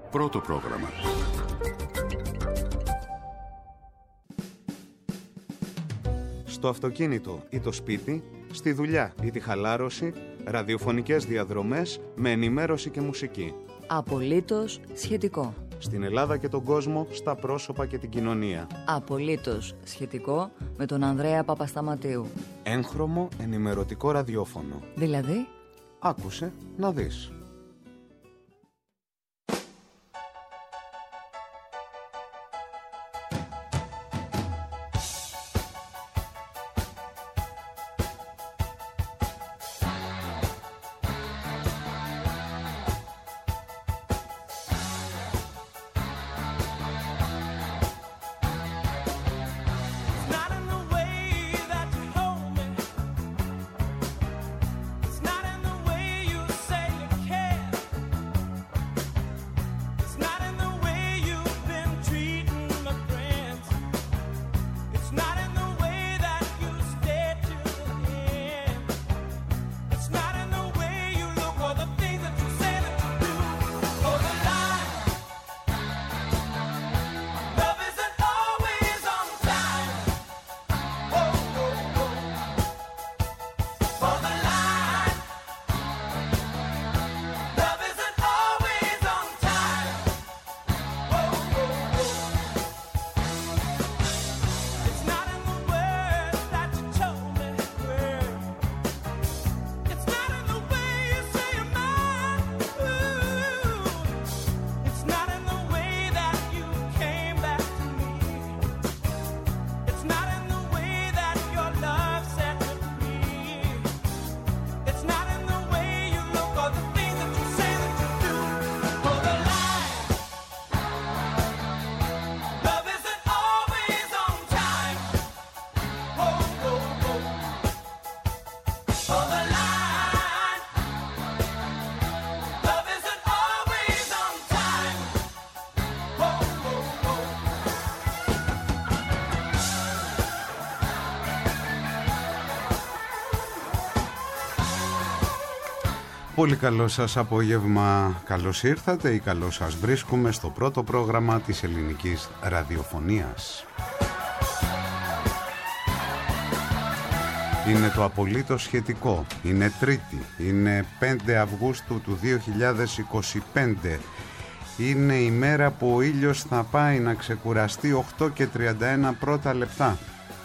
Πρώτο πρόγραμμα. Στο αυτοκίνητο ή το σπίτι, στη δουλειά ή τη χαλάρωση, ραδιοφωνικές διαδρομές με ενημέρωση και μουσική. Απολύτως σχετικό. Στην Ελλάδα και τον κόσμο, στα πρόσωπα και την κοινωνία. Απολύτως σχετικό με τον Ανδρέα Παπασταματίου. Έγχρωμο ενημερωτικό ραδιόφωνο. Δηλαδή, άκουσε να δεις. Πολύ καλό σας απόγευμα, καλώς ήρθατε ή καλώς σας βρίσκουμε στο πρώτο πρόγραμμα της ελληνικής ραδιοφωνίας. Είναι το απολύτως σχετικό, είναι Τρίτη, είναι 5 Αυγούστου του 2025, είναι η μέρα που ο ήλιος θα πάει να ξεκουραστεί 8 και 31 πρώτα λεπτά.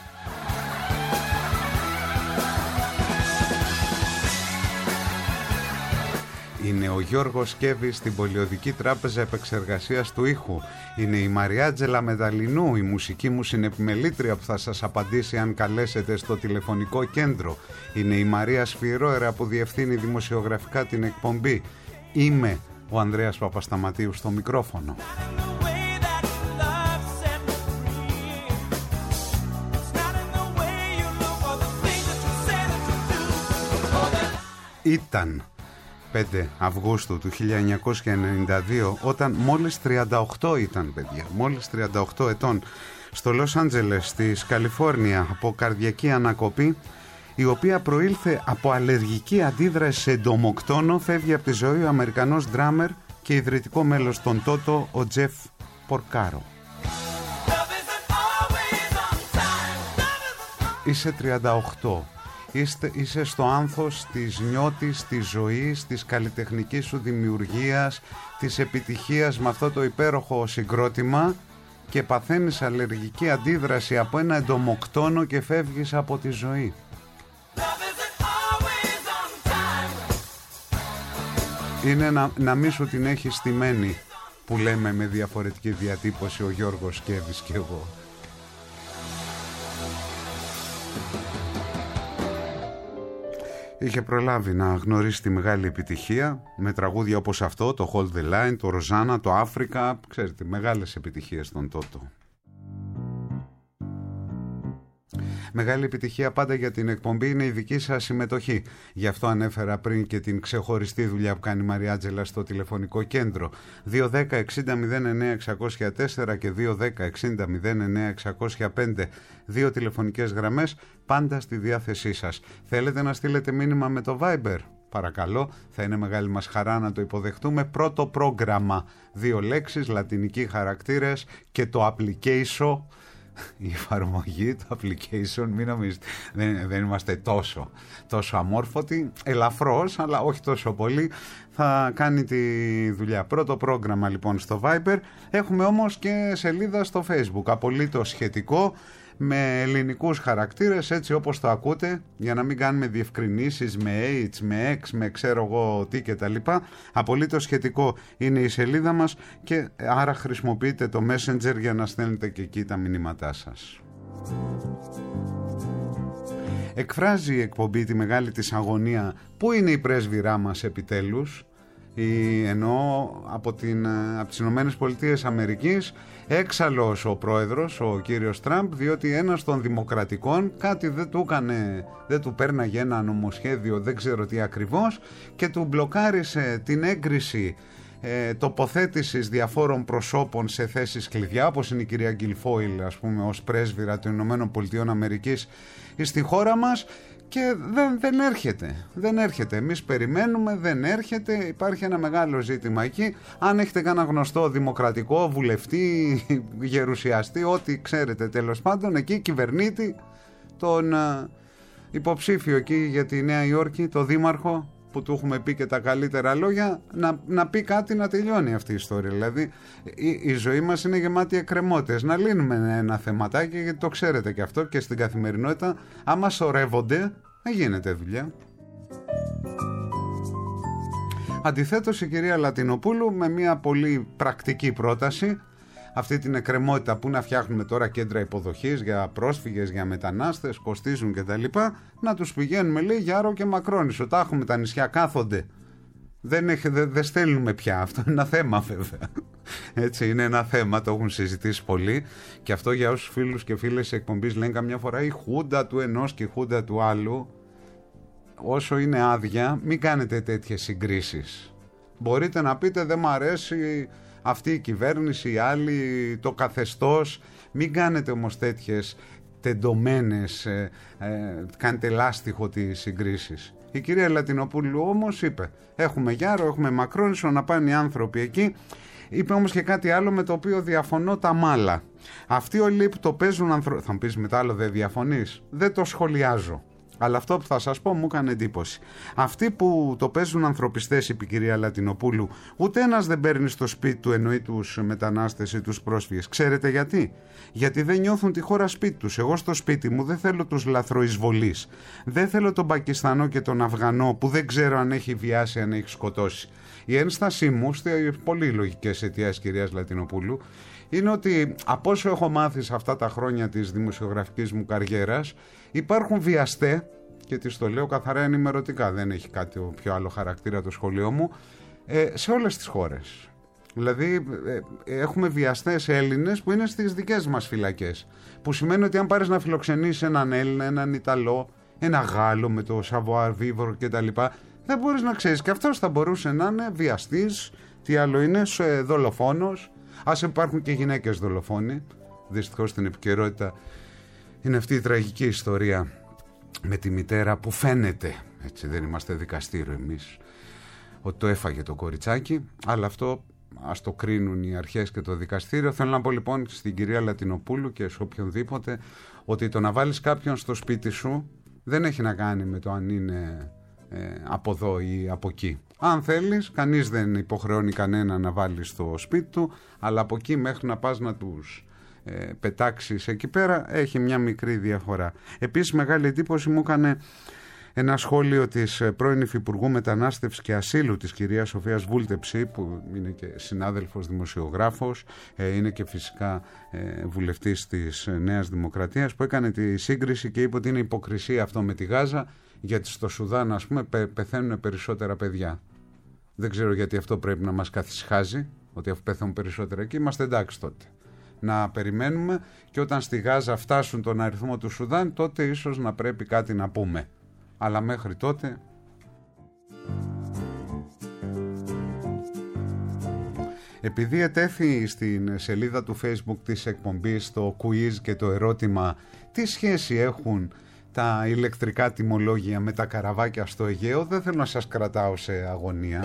Είναι ο Γιώργος Σκέβης στην Πολιοδική Τράπεζα Επεξεργασίας του Ήχου. Είναι η Μαριάτζελα Μεταλλινού, η μουσική μου συνεπιμελήτρια που θα σας απαντήσει αν καλέσετε στο τηλεφωνικό κέντρο. Είναι η Μαρία Σφυρόερα που διευθύνει δημοσιογραφικά την εκπομπή. Είμαι ο Ανδρέας Παπασταματίου στο μικρόφωνο. Ήταν 5 Αυγούστου του 1992 όταν μόλις 38 ήταν, παιδιά, μόλις 38 ετών, στο Λος Άντζελες της Καλιφόρνια από καρδιακή ανακοπή, η οποία προήλθε από αλλεργική αντίδραση σε εντομοκτόνο, φεύγει από τη ζωή ο Αμερικανός ντράμερ και ιδρυτικό μέλος των Τότο, ο Τζεφ Πορκάρο. Είσαι 38. Είσαι στο άνθος της νιώτης, της ζωής, της καλλιτεχνικής σου δημιουργίας, της επιτυχίας με αυτό το υπέροχο συγκρότημα και παθαίνεις αλλεργική αντίδραση από ένα εντομοκτόνο και φεύγεις από τη ζωή. Είναι να μη σου την έχει στημένη, που λέμε με διαφορετική διατύπωση ο Γιώργος Σκέβης και εγώ. Είχε προλάβει να γνωρίσει τη μεγάλη επιτυχία με τραγούδια όπως αυτό, το Hold the Line, το Rosanna, το Africa, ξέρετε, μεγάλες επιτυχίες των Τότο. Μεγάλη επιτυχία πάντα για την εκπομπή είναι η δική σας συμμετοχή. Γι' αυτό ανέφερα πριν και την ξεχωριστή δουλειά που κάνει η Μαριάτζελα στο τηλεφωνικό κέντρο. 210 60 09 604 και 210 60 09 605. Δύο τηλεφωνικές γραμμές πάντα στη διάθεσή σας. Θέλετε να στείλετε μήνυμα με το Viber? παρακαλώ, θα είναι μεγάλη μας χαρά να το υποδεχτούμε. Πρώτο πρόγραμμα, 2 λέξεις, λατινικοί χαρακτήρες και το application, η εφαρμογή, το application, μην νομίζετε, δεν είμαστε τόσο αμόρφωτοι, ελαφρώς, αλλά όχι τόσο πολύ, θα κάνει τη δουλειά. Πρώτο πρόγραμμα λοιπόν στο Viber, έχουμε όμως και σελίδα στο Facebook, απολύτως σχετικό, με ελληνικούς χαρακτήρες, έτσι όπως το ακούτε, για να μην κάνουμε διευκρινήσεις με H, με X, με ξέρω εγώ τι και τα λοιπά. Απολύτως σχετικό είναι η σελίδα μας και άρα χρησιμοποιείτε το Messenger για να στέλνετε και εκεί τα μηνύματά σας. Εκφράζει η εκπομπή τη μεγάλη της αγωνία. Πού είναι η πρέσβυρά μας επιτέλους? Εννοώ από τις Ηνωμένες Πολιτείες Αμερικής, έξαλλος ο πρόεδρος, ο κύριος Τραμπ, διότι ένας των δημοκρατικών κάτι δεν του έκανε, δεν του πέρναγε ένα νομοσχέδιο, δεν ξέρω τι ακριβώς, και του μπλοκάρισε την έγκριση τοποθέτησης διαφόρων προσώπων σε θέσεις κλειδιά, όπως είναι η κυρία Γκιλφόιλ, ας πούμε, ως πρέσβυρα των Ηνωμένων Πολιτείων Αμερικής στη χώρα μας. Και δεν έρχεται. Εμείς περιμένουμε, δεν έρχεται. Υπάρχει ένα μεγάλο ζήτημα εκεί. Αν έχετε κανένα γνωστό δημοκρατικό, βουλευτή, γερουσιαστή, ό,τι ξέρετε τέλος πάντων, εκεί κυβερνήτη, τον υποψήφιο εκεί για τη Νέα Υόρκη, το δήμαρχο, που του έχουμε πει και τα καλύτερα λόγια, να πει κάτι, να τελειώνει αυτή η ιστορία. Δηλαδή η ζωή μας είναι γεμάτη εκκρεμότητες. Να λύνουμε ένα θεματάκι, γιατί το ξέρετε και αυτό και στην καθημερινότητα, άμα σωρεύονται, δεν γίνεται δουλειά. Αντιθέτως η κυρία Λατινοπούλου με μια πολύ πρακτική πρόταση, αυτή την εκκρεμότητα που να φτιάχνουμε τώρα κέντρα υποδοχής για πρόσφυγες, για μετανάστες, κοστίζουν κτλ. Να τους πηγαίνουμε, λέει, για Άρο και Μακρόνισσο. Τα έχουμε, τα νησιά κάθονται. Δεν στέλνουμε πια. Αυτό είναι ένα θέμα βέβαια. Έτσι, είναι ένα θέμα, το έχουν συζητήσει πολύ. Και αυτό για όσους φίλους και φίλες της εκπομπής λένε καμιά φορά η χούντα του ενός και η χούντα του άλλου. Όσο είναι άδεια, μην κάνετε τέτοιες συγκρίσεις. Μπορείτε να πείτε δεν μ' αρέσει αυτή η κυβέρνηση, η άλλη, το καθεστώς. Μην κάνετε όμως τέτοιες τεντωμένες, κάνετε λάστιχο τις συγκρίσεις. Η κυρία Λατινοπούλου όμως είπε, έχουμε Γιάρο, έχουμε Μακρόνισσο, να πάνε οι άνθρωποι εκεί. Είπε όμως και κάτι άλλο με το οποίο διαφωνώ τα μάλα. Αυτοί όλοι που το παίζουν θα μου πεις μετά άλλο δεν διαφωνείς? Δεν το σχολιάζω. Αλλά αυτό που θα σας πω μου έκανε εντύπωση. Αυτοί που το παίζουν ανθρωπιστές, είπε η κυρία Λατινοπούλου, ούτε ένας δεν παίρνει στο σπίτι του, εννοεί τους μετανάστες ή τους πρόσφυγες. Ξέρετε γιατί? Γιατί δεν νιώθουν τη χώρα σπίτι τους. Εγώ στο σπίτι μου δεν θέλω τους λαθροεισβολείς. Δεν θέλω τον Πακιστανό και τον Αφγανό που δεν ξέρω αν έχει βιάσει, αν έχει σκοτώσει. Η ένστασή μου, πολύ λογικές αιτιές κυρίας Λατινοπούλου, είναι ότι από όσο έχω μάθει σε αυτά τα χρόνια της δημοσιογραφικής μου καριέρας, υπάρχουν βιαστές, και της το λέω καθαρά ενημερωτικά, δεν έχει κάτι πιο άλλο χαρακτήρα το σχολείο μου, σε όλες τις χώρες. Δηλαδή έχουμε βιαστές Έλληνες που είναι στις δικές μας φυλακές, που σημαίνει ότι αν πάρεις να φιλοξενήσεις έναν Έλληνα, έναν Ιταλό, ένα Γάλλο με το savoir vivre κτλ., δεν μπορείς να ξέρεις, και αυτός θα μπορούσε να είναι βιαστής, τι άλλο είναι, δολοφόνος. Ας υπάρχουν και γυναίκες δολοφόνοι. Δυστυχώς στην επικαιρότητα είναι αυτή η τραγική ιστορία με τη μητέρα που φαίνεται, έτσι, δεν είμαστε δικαστήριο εμείς, ότι το έφαγε το κοριτσάκι, αλλά αυτό ας το κρίνουν οι αρχές και το δικαστήριο. Θέλω να πω λοιπόν στην κυρία Λατινοπούλου και σε οποιονδήποτε, ότι το να βάλεις κάποιον στο σπίτι σου δεν έχει να κάνει με το αν είναι από εδώ ή από εκεί. Αν θέλεις, κανείς δεν υποχρεώνει κανένα να βάλει στο σπίτι του, αλλά από εκεί μέχρι να πας να τους πετάξεις εκεί πέρα έχει μια μικρή διαφορά. Επίσης μεγάλη εντύπωση μου έκανε ένα σχόλιο της πρώην Υφυπουργού Μετανάστευσης και Ασύλου της κυρίας Σοφίας Βούλτεψη, που είναι και συνάδελφος δημοσιογράφος, είναι και φυσικά βουλευτής της Νέας Δημοκρατίας, που έκανε τη σύγκριση και είπε ότι είναι υποκρισία αυτό με τη Γάζα, γιατί στο Σουδάν, ας πούμε, πεθαίνουν περισσότερα παιδιά. Δεν ξέρω γιατί αυτό πρέπει να μας καθησυχάζει, ότι αφού πεθαίνουν περισσότερα εκεί, είμαστε εντάξει τότε. Να περιμένουμε και όταν στη Γάζα φτάσουν τον αριθμό του Σουδάν, τότε ίσως να πρέπει κάτι να πούμε. Αλλά μέχρι τότε... Επειδή ετέθη στην σελίδα του Facebook της εκπομπής το quiz και το ερώτημα τι σχέση έχουν τα ηλεκτρικά τιμολόγια με τα καραβάκια στο Αιγαίο. Δεν θέλω να σας κρατάω σε αγωνία,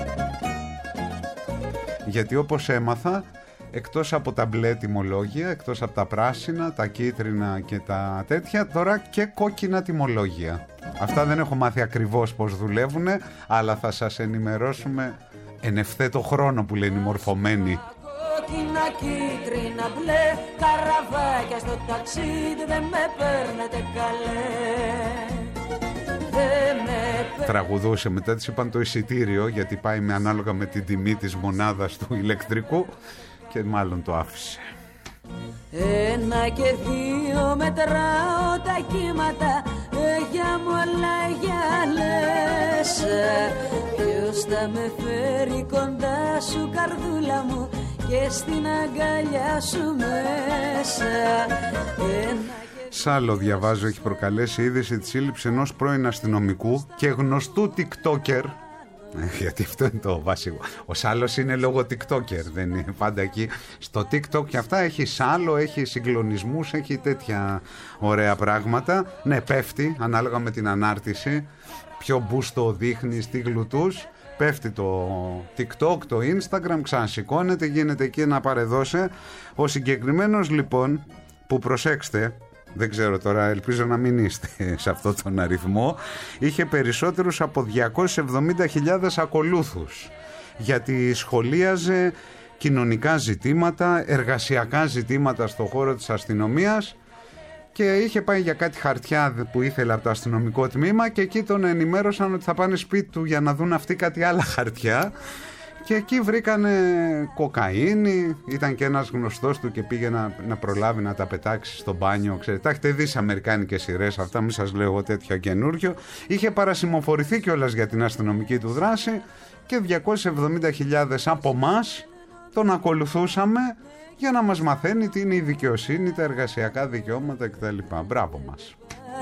γιατί όπως έμαθα, εκτός από τα μπλε τιμολόγια, εκτός από τα πράσινα, τα κίτρινα και τα τέτοια, τώρα και κόκκινα τιμολόγια. Αυτά δεν έχω μάθει ακριβώς πώς δουλεύουν, αλλά θα σας ενημερώσουμε εν ευθέτω χρόνο, που λένε οι μορφωμένοι. Κόκκινα, κίτρινα, μπλε, καραβάκια στο ταξίδι, δεν με παίρνετε καλέ. Τραγουδούσε, μετά της είπαν το εισιτήριο, γιατί πάει με ανάλογα με την τιμή της μονάδας του ηλεκτρικού, και μάλλον το άφησε. 1 και 2 μετράω τα κύματα, για μου όλα για λες. Ποιος θα με φέρει κοντά σου, καρδούλα μου, και στην αγκαλιά σου μέσα. Σ' άλλο διαβάζω, έχει προκαλέσει είδηση τη σύλληψη ενός πρώην αστυνομικού και γνωστού TikToker. Γιατί αυτό είναι το βασικό. Ο Σάλος είναι λόγω TikToker, δεν είναι πάντα εκεί στο TikTok και αυτά. Έχει Σάλο, έχει συγκλονισμούς, έχει τέτοια ωραία πράγματα. Ναι, πέφτει ανάλογα με την ανάρτηση, ποιο μπούστο δείχνει, τι γλουτούς. Πέφτει το TikTok, το Instagram, ξανασηκώνεται, γίνεται εκεί να παρεδώσει. Ο συγκεκριμένος λοιπόν, που προσέξτε, δεν ξέρω τώρα, ελπίζω να μην είστε σε αυτόν τον αριθμό, είχε περισσότερους από 270.000 ακολούθους, γιατί σχολίαζε κοινωνικά ζητήματα, εργασιακά ζητήματα στον χώρο της αστυνομίας, και είχε πάει για κάτι χαρτιά που ήθελε από το αστυνομικό τμήμα, και εκεί τον ενημέρωσαν ότι θα πάνε σπίτι του για να δουν αυτοί κάτι άλλα χαρτιά. Και εκεί βρήκανε κοκαίνη, ήταν και ένας γνωστός του και πήγε να προλάβει να τα πετάξει στο μπάνιο. Ξέρετε, τα έχετε δει σε αμερικάνικες σειρές αυτά, μην σας λέω εγώ τέτοιο καινούριο. Είχε παρασημοφορηθεί κιόλας για την αστυνομική του δράση και 270.000 από εμάς τον ακολουθούσαμε για να μας μαθαίνει τι είναι η δικαιοσύνη, τα εργασιακά δικαιώματα κτλ. Μπράβο μας.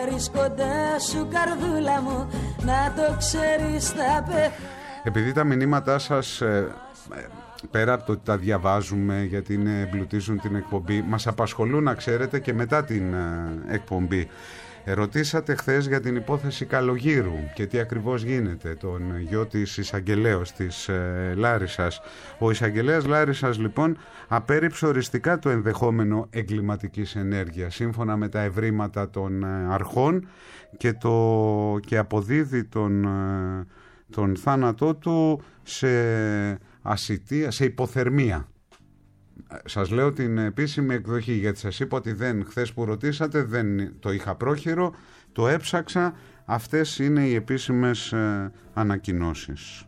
Επειδή τα μηνύματά σας, πέρα από το ότι τα διαβάζουμε γιατί εμπλουτίζουν την εκπομπή, μας απασχολούν, να ξέρετε, και μετά την εκπομπή. Ρωτήσατε χθες για την υπόθεση Καλογύρου και τι ακριβώς γίνεται, τον γιο της εισαγγελέως της Λάρισσας. Ο εισαγγελέας Λάρισσας λοιπόν απέρριψε οριστικά το ενδεχόμενο εγκληματικής ενέργειας σύμφωνα με τα ευρήματα των αρχών και αποδίδει τον θάνατό του σε ασιτεία, σε υποθερμία. Σας λέω την επίσημη εκδοχή, γιατί σας είπα ότι χθες που ρωτήσατε δεν το είχα πρόχειρο, το έψαξα, αυτές είναι οι επίσημες ανακοινώσεις.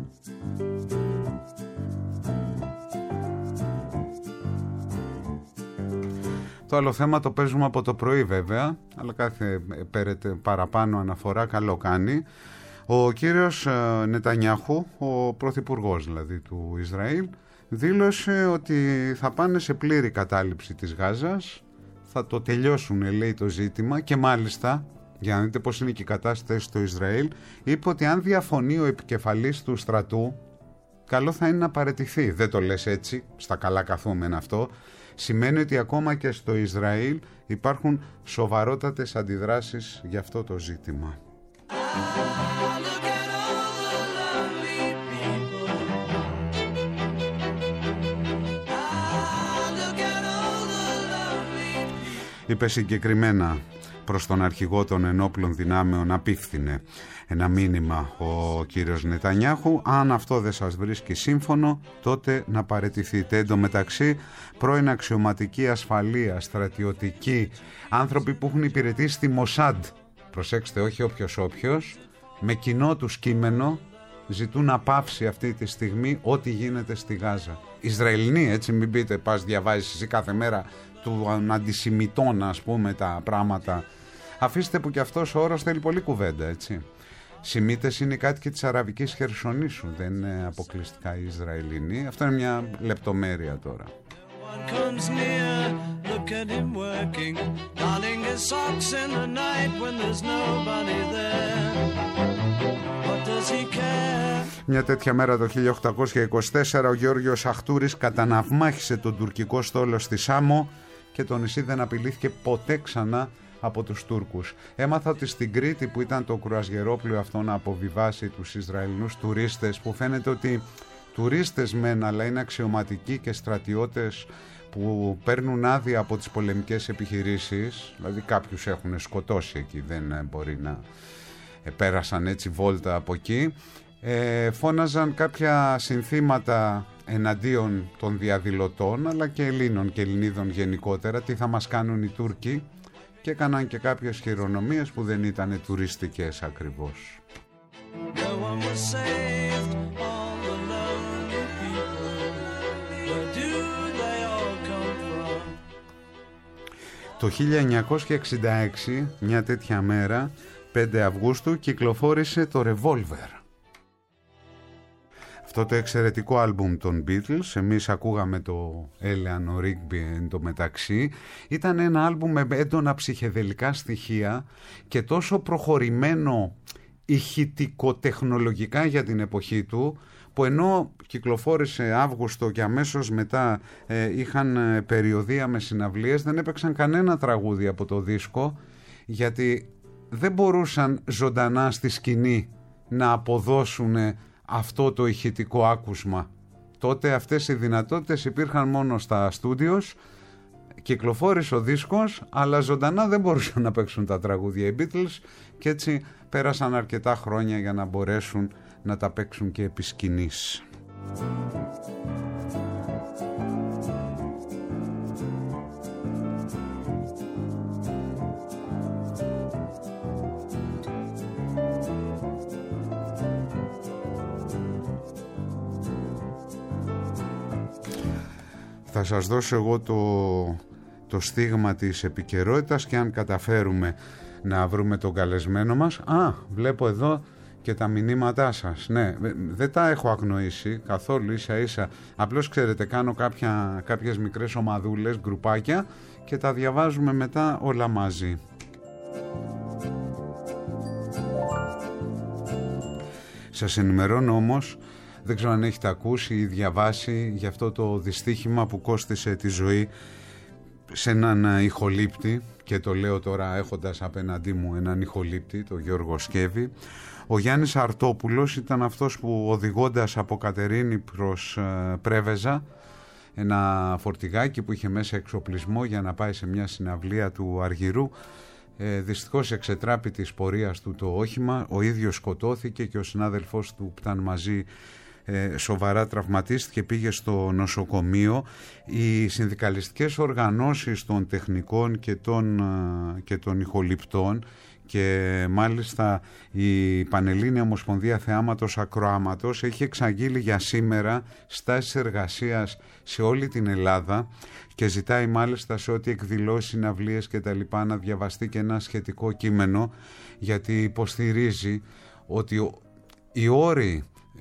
Το άλλο θέμα το παίζουμε από το πρωί βέβαια, αλλά κάθε παραπάνω αναφορά καλό κάνει. Ο κύριος Νετανιάχου, ο πρωθυπουργός δηλαδή του Ισραήλ, δήλωσε ότι θα πάνε σε πλήρη κατάληψη της Γάζας, θα το τελειώσουν, λέει, το ζήτημα, και μάλιστα, για να δείτε πώς είναι και η κατάσταση στο Ισραήλ, είπε ότι αν διαφωνεί ο επικεφαλής του στρατού, καλό θα είναι να παραιτηθεί. Δεν το λες έτσι, στα καλά καθούμενα αυτό. Σημαίνει ότι ακόμα και στο Ισραήλ υπάρχουν σοβαρότατες αντιδράσεις για αυτό το ζήτημα. Είπε συγκεκριμένα προς τον αρχηγό των ενόπλων δυνάμεων, απίφθινε ένα μήνυμα ο κύριος Νετανιάχου: αν αυτό δεν σας βρίσκει σύμφωνο, τότε να παραιτηθείτε. Εν τω μεταξύ, πρώην αξιωματικοί ασφαλεία, στρατιωτικοί, άνθρωποι που έχουν υπηρετήσει στη Μοσάντ, προσέξτε, όχι όποιος, με κοινό τους κείμενο ζητούν να πάυσει αυτή τη στιγμή ό,τι γίνεται στη Γάζα. Ισραηλινοί, έτσι, μην πείτε πας διαβάζεις εσύ κάθε μέρα του αντισημιτών, ας πούμε, τα πράγματα. Αφήστε που και αυτός ο όρος θέλει πολλή κουβέντα, έτσι. Σημίτες είναι οι κάτοικοι της Αραβικής Χερσονήσου, δεν είναι αποκλειστικά οι Ισραηλινοί. Αυτό είναι μια λεπτομέρεια τώρα. Μια τέτοια μέρα το 1824 ο Γεώργιος Αχτούρης καταναυμάχισε τον τουρκικό στόλο στη Σάμο και το νησί δεν απειλήθηκε ποτέ ξανά από τους Τούρκους. Έμαθα ότι στην Κρήτη, που ήταν το κρουαζιερόπλοιο αυτό να αποβιβάσει τους Ισραηλινούς τουρίστες, που φαίνεται ότι τουρίστες μεν, αλλά είναι αξιωματικοί και στρατιώτες που παίρνουν άδεια από τις πολεμικές επιχειρήσεις, δηλαδή κάποιους έχουν σκοτώσει εκεί, δεν μπορεί να πέρασαν έτσι βόλτα από εκεί, φώναζαν κάποια συνθήματα εναντίον των διαδηλωτών, αλλά και Ελλήνων και Ελληνίδων γενικότερα, τι θα μας κάνουν οι Τούρκοι, και έκαναν και κάποιες χειρονομίες που δεν ήταν τουριστικές ακριβώς. Το 1966, μια τέτοια μέρα, 5 Αυγούστου, κυκλοφόρησε το Revolver. Αυτό το εξαιρετικό άλμπουμ των Beatles, εμείς ακούγαμε το Eleanor Rigby εν τω μεταξύ, ήταν ένα άλμπουμ με έντονα ψυχεδελικά στοιχεία και τόσο προχωρημένο ηχητικοτεχνολογικά για την εποχή του, που ενώ κυκλοφόρησε Αύγουστο και αμέσως μετά είχαν περιοδεία με συναυλίες, δεν έπαιξαν κανένα τραγούδι από το δίσκο, γιατί δεν μπορούσαν ζωντανά στη σκηνή να αποδώσουν αυτό το ηχητικό άκουσμα. Τότε αυτές οι δυνατότητες υπήρχαν μόνο στα στούντιος, κυκλοφόρησε ο δίσκος, αλλά ζωντανά δεν μπορούσαν να παίξουν τα τραγούδια οι Beatles, και έτσι πέρασαν αρκετά χρόνια για να μπορέσουν να τα παίξουν και επί σκηνής. Θα σας δώσω εγώ το στίγμα της επικαιρότητας, και αν καταφέρουμε να βρούμε τον καλεσμένο μας. Βλέπω εδώ και τα μηνύματά σας. Ναι, δεν τα έχω αγνοήσει καθόλου, ίσα ίσα. Απλώς ξέρετε, κάνω κάποιες μικρές ομαδούλες, γκρουπάκια, και τα διαβάζουμε μετά όλα μαζί. Σας ενημερώνω όμως, δεν ξέρω αν έχετε ακούσει ή διαβάσει για αυτό το δυστύχημα που κόστισε τη ζωή σε έναν ηχολήπτη, και το λέω τώρα έχοντας απέναντί μου έναν ηχολήπτη, τον Γιώργο Σκέβη. Ο Γιάννης Αρτόπουλος ήταν αυτός που, οδηγώντας από Κατερίνη προς Πρέβεζα, ένα φορτηγάκι που είχε μέσα εξοπλισμό για να πάει σε μια συναυλία του Αργυρού, δυστυχώς εξετράπη της πορείας του το όχημα, ο ίδιος σκοτώθηκε και ο συνάδελφός του που ήταν μαζί σοβαρά τραυματίστηκε, πήγε στο νοσοκομείο. Οι συνδικαλιστικές οργανώσεις των τεχνικών και των ηχοληπτών, και μάλιστα η Πανελλήνια Ομοσπονδία Θεάματος Ακροάματος, έχει εξαγγείλει για σήμερα στάσεις εργασίας σε όλη την Ελλάδα, και ζητάει μάλιστα σε ό,τι εκδηλώσεις, συναυλίες και τα λοιπά να διαβαστεί και ένα σχετικό κείμενο, γιατί υποστηρίζει ότι οι όροι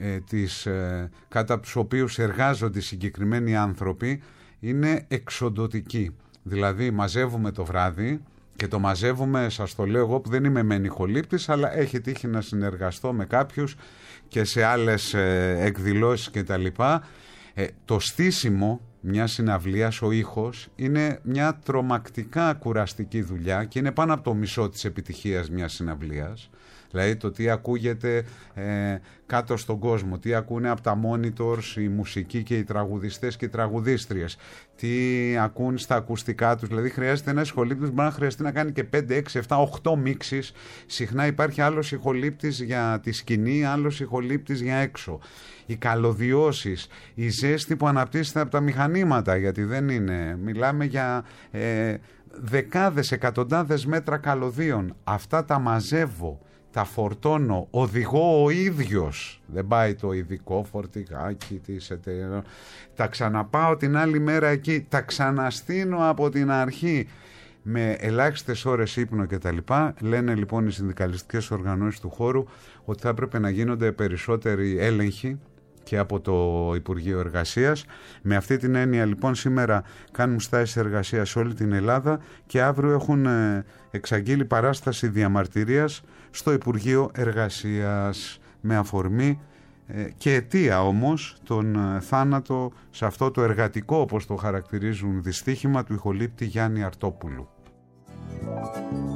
κάτω από τους οποίους εργάζονται οι συγκεκριμένοι άνθρωποι είναι εξοντωτικοί. Δηλαδή μαζεύουμε το βράδυ, και το μαζεύουμε, σας το λέω εγώ που δεν είμαι μεν ηχολήπτης, αλλά έχει τύχει να συνεργαστώ με κάποιους και σε άλλες εκδηλώσεις και τα λοιπά. Το στήσιμο μια συναυλίας, ο ήχος, είναι μια τρομακτικά κουραστική δουλειά και είναι πάνω από το μισό της επιτυχίας μιας συναυλίας. Δηλαδή το τι ακούγεται κάτω στον κόσμο, τι ακούνε από τα monitors οι μουσικοί και οι τραγουδιστές και οι τραγουδίστριες, τι ακούν στα ακουστικά τους. Δηλαδή χρειάζεται ένας ηχολήπτης, μπορεί να χρειαστεί να κάνει και 5, 6, 7, 8 μίξεις. Συχνά υπάρχει άλλος ηχολήπτης για τη σκηνή, άλλος ηχολήπτης για έξω. Οι καλωδιώσεις, η ζέστη που αναπτύσσεται από τα μηχανήματα, γιατί δεν είναι, μιλάμε για δεκάδες, εκατοντάδες μέτρα καλωδίων. Αυτά τα μαζεύω, τα φορτώνω, οδηγώ ο ίδιος, δεν πάει το ειδικό φορτηγάκι της εταιρείας, τα ξαναπάω την άλλη μέρα εκεί, τα ξαναστείνω από την αρχή με ελάχιστες ώρες ύπνο και τα λοιπά. Λένε λοιπόν οι συνδικαλιστικές οργανώσεις του χώρου ότι θα έπρεπε να γίνονται περισσότεροι έλεγχοι και από το Υπουργείο Εργασίας. Με αυτή την έννοια λοιπόν σήμερα κάνουν στάσεις εργασίας σε όλη την Ελλάδα και αύριο έχουν εξαγγείλει παράσταση διαμαρτυρίας στο Υπουργείο Εργασίας με αφορμή και αιτία όμως τον θάνατο σε αυτό το εργατικό, όπως το χαρακτηρίζουν, δυστύχημα του ηχολήπτη Γιάννη Αρτόπουλου.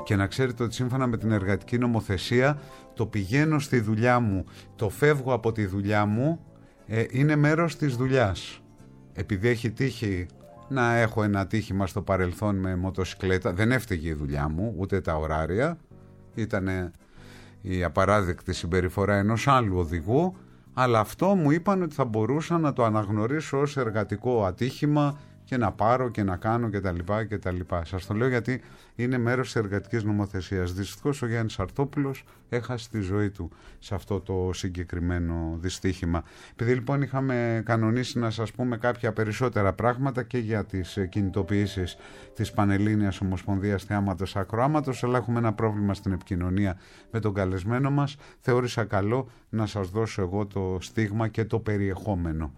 Και να ξέρετε ότι σύμφωνα με την εργατική νομοθεσία, το πηγαίνω στη δουλειά μου, το φεύγω από τη δουλειά μου, είναι μέρος της δουλειάς. Επειδή έχει τύχει να έχω ένα ατύχημα στο παρελθόν με μοτοσυκλέτα, δεν έφταιγε η δουλειά μου, ούτε τα ωράρια, ήταν η απαράδεκτη συμπεριφορά ενός άλλου οδηγού, αλλά αυτό μου είπαν ότι θα μπορούσα να το αναγνωρίσω ως εργατικό ατύχημα και να πάρω και να κάνω κτλ. Σας το λέω γιατί είναι μέρος της εργατικής νομοθεσίας. Δυστυχώς ο Γιάννης Αρτόπουλος έχασε τη ζωή του σε αυτό το συγκεκριμένο δυστύχημα. Επειδή λοιπόν είχαμε κανονίσει να σας πούμε κάποια περισσότερα πράγματα και για τις κινητοποιήσεις της Πανελλήνιας Ομοσπονδίας Θεάματος Ακροάματος, αλλά έχουμε ένα πρόβλημα στην επικοινωνία με τον καλεσμένο μας, θεώρησα καλό να σας δώσω εγώ το στίγμα και το περιεχόμενο.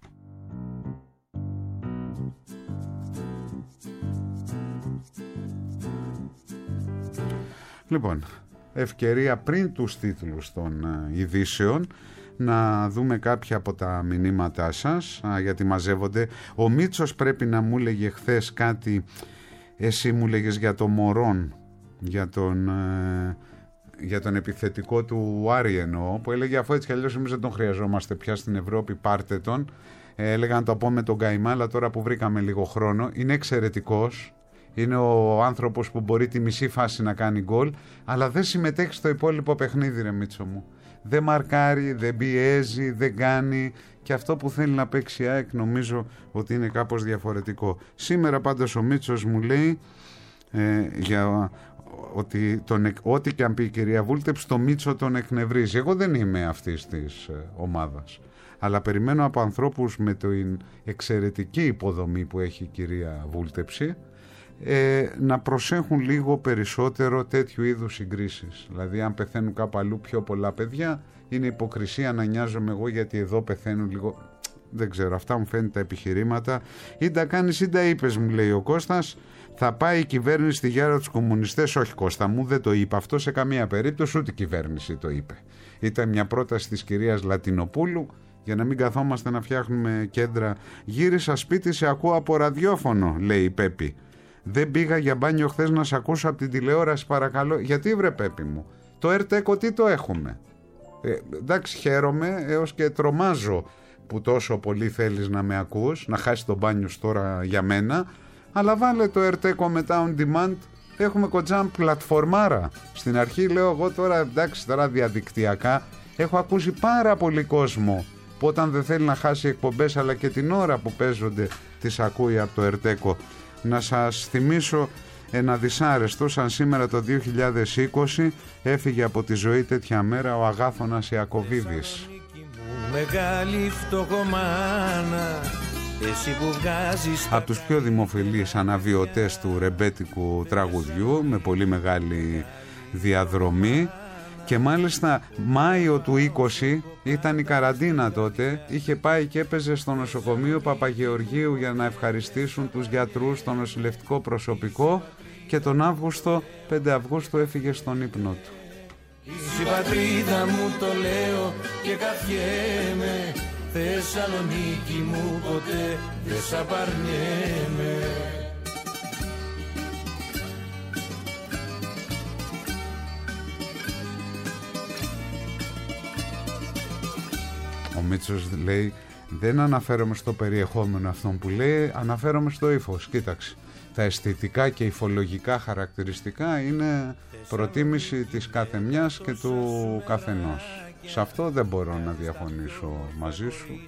Λοιπόν, ευκαιρία πριν τους τίτλους των ειδήσεων να δούμε κάποια από τα μηνύματά σας, γιατί μαζεύονται. Ο Μίτσος πρέπει να μου έλεγε χθες κάτι, εσύ μου λέγες για το Μωρόν, για τον επιθετικό του Άρη εννοώ, που έλεγε αφού έτσι κι αλλιώς εμείς δεν τον χρειαζόμαστε πια στην Ευρώπη, πάρτε τον. Έλεγα να το πω με τον Καϊμά, αλλά τώρα που βρήκαμε λίγο χρόνο, είναι εξαιρετικός. Είναι ο άνθρωπος που μπορεί τη μισή φάση να κάνει γκολ, αλλά δεν συμμετέχει στο υπόλοιπο παιχνίδι, ρε Μίτσο μου. Δεν μαρκάρει, δεν πιέζει, δεν κάνει, και αυτό που θέλει να παίξει η ΑΕΚ νομίζω ότι είναι κάπως διαφορετικό. Σήμερα πάντως ο Μίτσος μου λέει ότι ό,τι και αν πει η κυρία Βούλτεψ, το Μίτσο τον εκνευρίζει. Εγώ δεν είμαι αυτής της ομάδας, αλλά περιμένω από ανθρώπους με την εξαιρετική υποδομή που έχει η κυρία Βούλτεψη να προσέχουν λίγο περισσότερο τέτοιου είδους συγκρίσεις. Δηλαδή αν πεθαίνουν κάπου αλλού πιο πολλά παιδιά, είναι υποκρισία να νοιάζομαι εγώ γιατί εδώ πεθαίνουν λίγο. Δεν ξέρω, αυτά μου φαίνεται τα επιχειρήματα. Ή τα κάνεις ή τα είπες, μου λέει ο Κώστας. Θα πάει η κυβέρνηση στη Γιάρα τους κομμουνιστές. Όχι Κώστα μου, δεν το είπε αυτό σε καμία περίπτωση, ούτε η κυβέρνηση το είπε. Ήταν μια πρόταση της κυρίας Λατινοπούλου για να μην καθόμαστε να φτιάχνουμε κέντρα. Γύρισα σπίτι, σε ακούω από ραδιόφωνο, λέει η Πέπη. Δεν πήγα για μπάνιο χθες να σε ακούσω από την τηλεόραση, παρακαλώ. Γιατί βρε Πέπη μου, το ΕΡΤΕΚΟ τι το έχουμε. Εντάξει, χαίρομαι έως και τρομάζω που τόσο πολύ θέλεις να με ακούς, να χάσει το μπάνιο σου τώρα για μένα, αλλά βάλε το ΕΡΤΕΚΟ μετά on demand. Έχουμε κοντζάμ πλατφορμάρα. Στην αρχή λέω εγώ τώρα, εντάξει, τώρα διαδικτυακά έχω ακούσει πάρα πολύ κόσμο που όταν δεν θέλει να χάσει εκπομπές, αλλά και την ώρα που παίζονται τις ακούει από το ΕΡΤΕΚΟ. Να σας θυμίσω ένα δυσάρεστο, σαν σήμερα το 2020 έφυγε από τη ζωή τέτοια μέρα ο Αγάθωνας Ιακωβίδης. Από τους πιο δημοφιλείς αναβιωτές του ρεμπέτικου τραγουδιού, με πολύ μεγάλη διαδρομή. Και μάλιστα Μάιο του 20 ήταν η καραντίνα τότε, είχε πάει και έπαιζε στο νοσοκομείο Παπαγεωργίου για να ευχαριστήσουν τους γιατρούς, το νοσηλευτικό προσωπικό, και τον Αύγουστο, 5 Αυγούστου, έφυγε στον ύπνο του. Η πατρίδα μου το λέω και καφιέμαι, Θεσσαλονίκη μου ποτέ δεν σ' απαρνιέμαι. Ο Μίτσος λέει, δεν αναφέρομαι στο περιεχόμενο αυτόν που λέει, αναφέρομαι στο ύφος. Κοίταξε, τα αισθητικά και υφολογικά χαρακτηριστικά είναι προτίμηση της κάθε μιας και του καθενός. Σε αυτό δεν μπορώ να διαφωνήσω μαζί σου.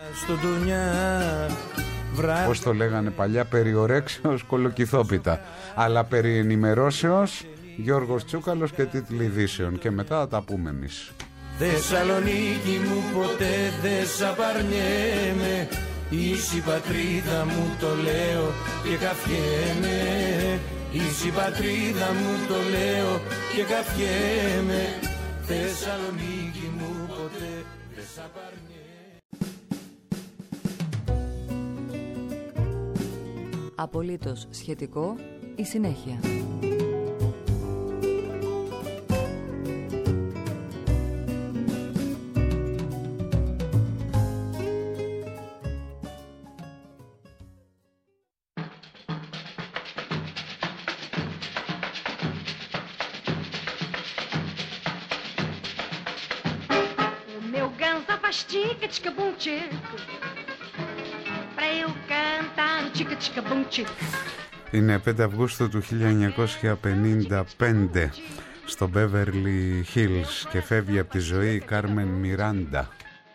Πώς το λέγανε παλιά, περί ορέξεως κολοκυθόπιτα, αλλά περί ενημερώσεως Γιώργος Τσούκαλος και τίτλοι ειδήσεων, και μετά θα τα πούμε εμείς. Θεσσαλονίκη μου ποτέ δεν σ' απαρνιέμαι, είσαι η πατρίδα μου το λέω και καφιέμαι, είσαι η πατρίδα μου το λέω και καφιέμαι, Θεσσαλονίκη μου ποτέ δεν σ' απαρνιέμαι. Απολύτως σχετικό, η συνέχεια. chica chica boom chica. Pra eu cantar o chica chica boom chica. Είναι 5 Αυγούστου του 1955 στο Beverly Hills και φεύγει από τη ζωή η Κάρμεν Μιράντα.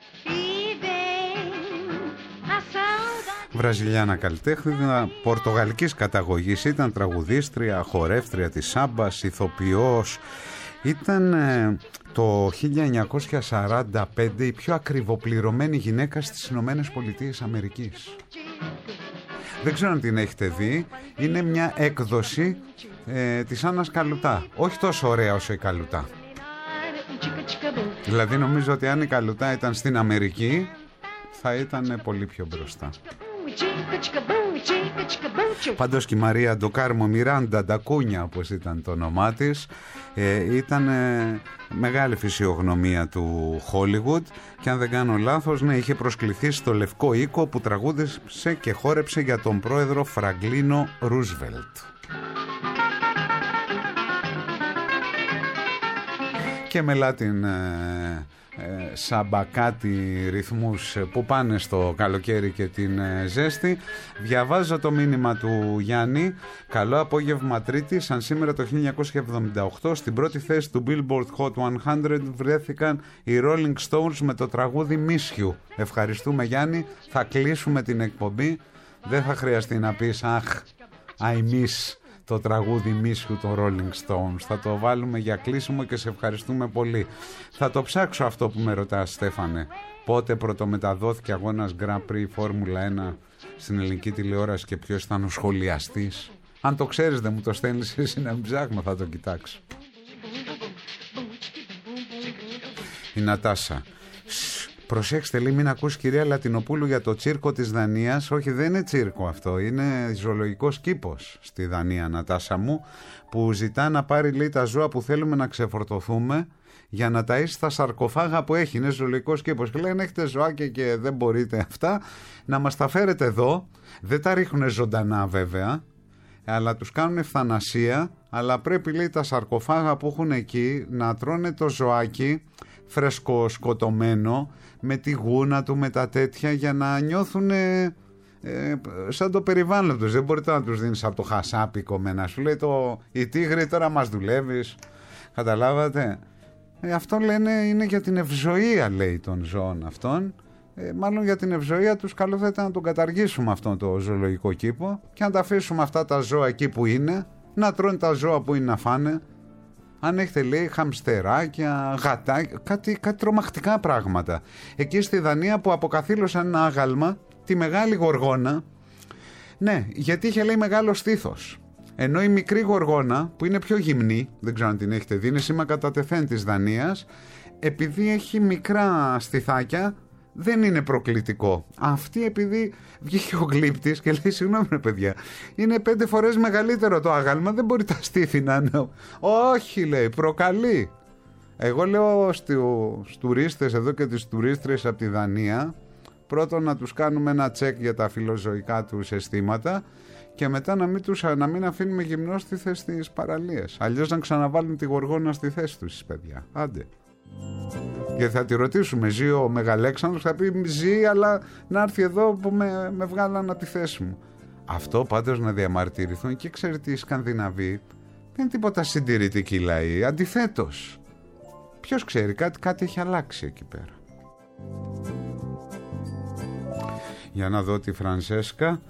Βραζιλιάνα καλλιτέχνηδα πορτογαλικής καταγωγής, ήταν τραγουδίστρια, χορεύτρια της σάμπας, ηθοποιός. Ήταν το 1945 η πιο ακριβοπληρωμένη γυναίκα στις Ηνωμένες Πολιτείες Αμερικής. Δεν ξέρω αν την έχετε δει. Είναι μια έκδοση της Άννας Καλουτά. Όχι τόσο ωραία όσο η Καλουτά. Δηλαδή νομίζω ότι αν η Καλουτά ήταν στην Αμερική θα ήταν πολύ πιο μπροστά. Πάντως και η Μαρία Ντοκάρμο Μιράντα Ντακούνια, όπως ήταν το όνομά της, ήταν μεγάλη φυσιογνωμία του Hollywood και αν δεν κάνω λάθος, ναι, είχε προσκληθεί στο Λευκό Οίκο που τραγούδισε και χόρεψε για τον πρόεδρο Φραγκλίνο Ρούσβελτ. Και με Latin σαμπακάτι ρυθμούς που πάνε στο καλοκαίρι και την ζέστη. Διαβάζω το μήνυμα του Γιάννη. Καλό απόγευμα Τρίτη. Σαν σήμερα το 1978 στην πρώτη θέση του Billboard Hot 100 βρέθηκαν οι Rolling Stones με το τραγούδι Miss You. Ευχαριστούμε Γιάννη. Θα κλείσουμε την εκπομπή. Δεν θα χρειαστεί να πεις αχ, I miss το τραγούδι Miss You των Rolling Stones. Θα το βάλουμε για κλείσιμο και σε ευχαριστούμε πολύ. Θα το ψάξω αυτό που με ρωτάς, Στέφανε. Πότε πρωτομεταδόθηκε αγώνας Grand Prix Φόρμουλα 1 στην ελληνική τηλεόραση και ποιος ήταν ο σχολιαστής? Αν το ξέρεις δεν μου το στέλνεις εσύ να μην ψάχνω, θα το κοιτάξω. Η Νατάσα. Προσέξτε, λέει, μην ακούσει κυρία Λατινοπούλου για το τσίρκο της Δανίας. Όχι, δεν είναι τσίρκο αυτό, είναι ζωολογικός κήπος στη Δανία, Νατάσα μου, που ζητά να πάρει, λέει, τα ζώα που θέλουμε να ξεφορτωθούμε για να ταΐσει τα σαρκοφάγα που έχει. Είναι ζωολογικός κήπος και λέει, αν έχετε ζωάκια και δεν μπορείτε αυτά, να μας τα φέρετε εδώ. Δεν τα ρίχνουν ζωντανά βέβαια, αλλά τους κάνουν ευθανασία, αλλά πρέπει, λέει, τα σαρκοφάγα που έχουν εκεί να τρώνε το ζωάκι φρεσκό, σκοτωμένο, με τη γούνα του, με τα τέτοια, για να νιώθουν σαν το περιβάλλον τους. Δεν μπορείτε να τους δίνεις από το χασάπι κομμένα. Σου λέει η τίγρη τώρα μας δουλεύεις. Καταλάβατε. Αυτό λένε είναι για την ευζοία, λέει, των ζώων αυτών. Μάλλον για την ευζοία τους καλό θα ήταν να τον καταργήσουμε αυτόν το ζωολογικό κήπο και να τα αφήσουμε αυτά τα ζώα εκεί που είναι, να τρώνε τα ζώα που είναι να φάνε. Αν έχετε, λέει, χαμστεράκια, γατάκια, κάτι τρομακτικά πράγματα. Εκεί στη Δανία που αποκαθήλωσαν ένα άγαλμα, τη μεγάλη γοργόνα, ναι, γιατί είχε, λέει, μεγάλο στήθος. Ενώ η μικρή γοργόνα, που είναι πιο γυμνή, δεν ξέρω αν την έχετε δει, είναι σήμα κατά τεθέν της Δανίας, επειδή έχει μικρά στιθάκια, δεν είναι προκλητικό. Αυτή επειδή βγήκε ο γλύπτης και λέει, συγγνώμη ρε παιδιά, είναι 5 φορές μεγαλύτερο το άγαλμα, δεν μπορεί τα στήθη να είναι. Όχι, λέει, προκαλεί. Εγώ λέω στους τουρίστες εδώ και τις τουρίστρες από τη Δανία, πρώτον να τους κάνουμε ένα τσεκ για τα φιλοζωικά τους αισθήματα και μετά να μην αφήνουμε γυμνόστιθες στις παραλίες. Αλλιώς να ξαναβάλουν τη γοργόνα στη θέση τους, παιδιά. Άντε. Και θα τη ρωτήσουμε, ζει ο Μεγαλέξανδρος? Θα πει ζει, αλλά να έρθει εδώ που με βγάλαν από τη θέση μου. Αυτό πάντως να διαμαρτυρηθούν. Και ξέρετε, οι Σκανδιναβοί δεν είναι τίποτα συντηρητικοί λαοί. Αντιθέτως, ποιος ξέρει, κάτι έχει αλλάξει εκεί πέρα. Για να δω τη Φρανσέσκα.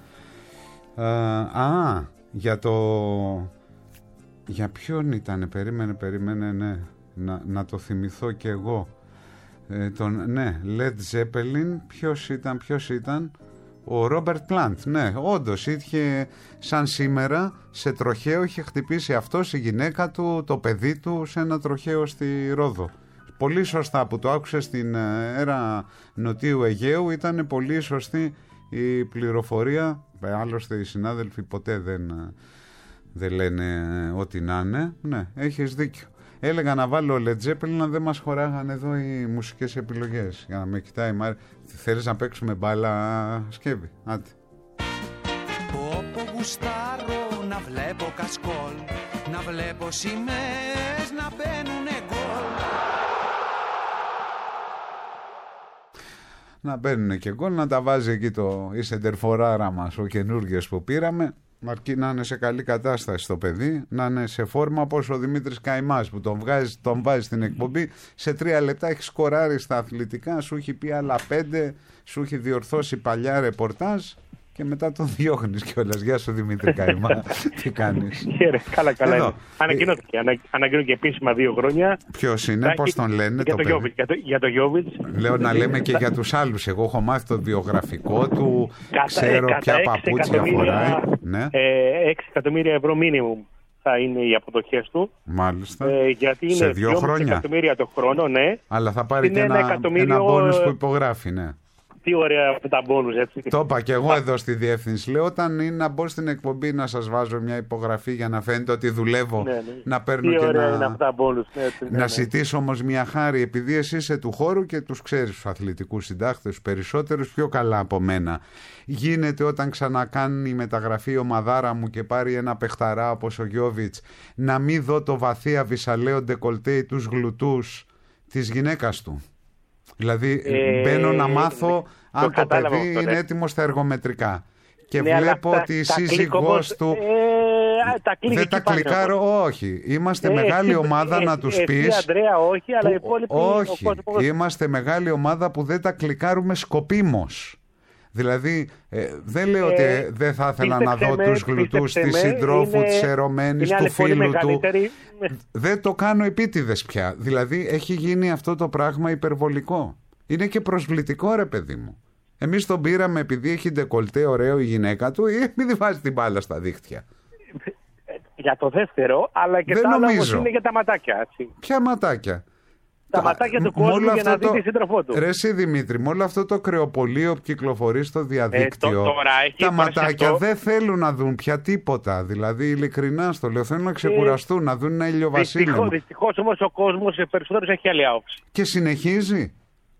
Για ποιον ήτανε? Περίμενε, ναι. Να το θυμηθώ κι εγώ. Ναι, Led Zeppelin. Ποιος ήταν? Ο Ρόμπερτ Πλάντ. Ναι, όντως είχε, σαν σήμερα, σε τροχαίο είχε χτυπήσει αυτός, η γυναίκα του, το παιδί του, σε ένα τροχαίο στη Ρόδο. Πολύ σωστά που το άκουσε στην αίρα Νοτίου Αιγαίου. Ήταν πολύ σωστή η πληροφορία. Άλλωστε οι συνάδελφοι ποτέ δεν λένε ό,τι να είναι. Ναι, έχεις δίκιο. Έλεγα να βάλω Led Zeppelin, αλλά δεν μας χωράγανε εδώ οι μουσικές επιλογές. Για να με κοιτάει η Μάρη. Θέλεις να παίξουμε μπάλα, Σκεύη? Άντε. Όπου γουστάρω να βλέπω κασκόλ, να βλέπω σημαίες να μπαίνουνε γκολ. να μπαίνουν και γκολ, να τα βάζει εκεί η σεντερφοράρα μας, ο καινούργιος που πήραμε, αρκεί να είναι σε καλή κατάσταση το παιδί, να είναι σε φόρμα όπως ο Δημήτρης Καϊμάς που τον βάζει στην εκπομπή, σε 3 λεπτά έχει σκοράρει στα αθλητικά, σου έχει πει άλλα 5, σου έχει διορθώσει παλιά ρεπορτάζ και μετά τον διώχνεις κιόλας. Γεια σου Δημήτρη Καϊμά, τι κάνεις? Καλά, ανακοινώθηκε επίσημα 2 χρόνια. Ποιος είναι, πώς τον λένε? Για το Γιόβιτς. Λέω να λέμε και για τους άλλους. Εγώ έχω μάθει το βιογραφικό του, ξέρω ποια παπούτσια φοράει. 6 εκατομμύρια ευρώ μίνιμουμ θα είναι οι αποδοχές του. Μάλιστα. Γιατί είναι σε 2 χρόνια. εκατομμύρια το χρόνο, ναι. Αλλά θα πάρει και ένα μπόνους που υπογράφει, ναι. Τι ωραία αυτά τα μπόνους, έτσι. Το είπα και εγώ εδώ στη διεύθυνση. Λέω, όταν είναι να μπω στην εκπομπή να σας βάζω μια υπογραφή για να φαίνεται ότι δουλεύω, να παίρνω και να ζητήσω όμως μια χάρη, επειδή εσύ είσαι του χώρου και τους ξέρεις τους αθλητικούς συντάκτες, τους περισσότερους πιο καλά από μένα. Γίνεται όταν ξανακάνει η μεταγραφή η ομαδάρα μου και πάρει ένα παιχταρά όπως ο Γιόβιτς, να μην δω το βαθύ αβυσαλαίο ντεκολτέ ή τους γλουτούς της γυναίκας του? Δηλαδή μπαίνω να μάθω αν το παιδί είναι έτοιμο στα εργομετρικά και βλέπω ότι η σύζυγός του δεν τα κλικάρω. Όχι, είμαστε μεγάλη ομάδα να τους πεις. Όχι, είμαστε μεγάλη ομάδα που δεν τα κλικάρουμε σκοπίμως. Δηλαδή δεν λέω ότι δεν θα ήθελα να δω τους γλουτούς της συντρόφου, της ερωμένης, του φίλου του. Δεν το κάνω επίτηδες πια. Δηλαδή έχει γίνει αυτό το πράγμα υπερβολικό. Είναι και προσβλητικό, ρε παιδί μου. Εμείς τον πήραμε επειδή έχει ντεκολτέ ωραίο η γυναίκα του ή επειδή βάζει την μπάλα στα δίχτυα? Για το δεύτερο, αλλά και τα άλλα όμως είναι για τα ματάκια. Έτσι. Ποια ματάκια? Τα ματάκια του κόσμου για να δει τη σύντροφό του. Ρε εσύ Δημήτρη, με όλο αυτό το κρεοπολείο που κυκλοφορεί στο διαδίκτυο, τα ματάκια δεν θέλουν να δουν πια τίποτα. Δηλαδή, ειλικρινά στο λέω, θέλουν να ξεκουραστούν, να δουν ένα ηλιοβασίλεμα. Δυστυχώς όμως ο κόσμος περισσότερος έχει άλλη άποψη. Και συνεχίζει.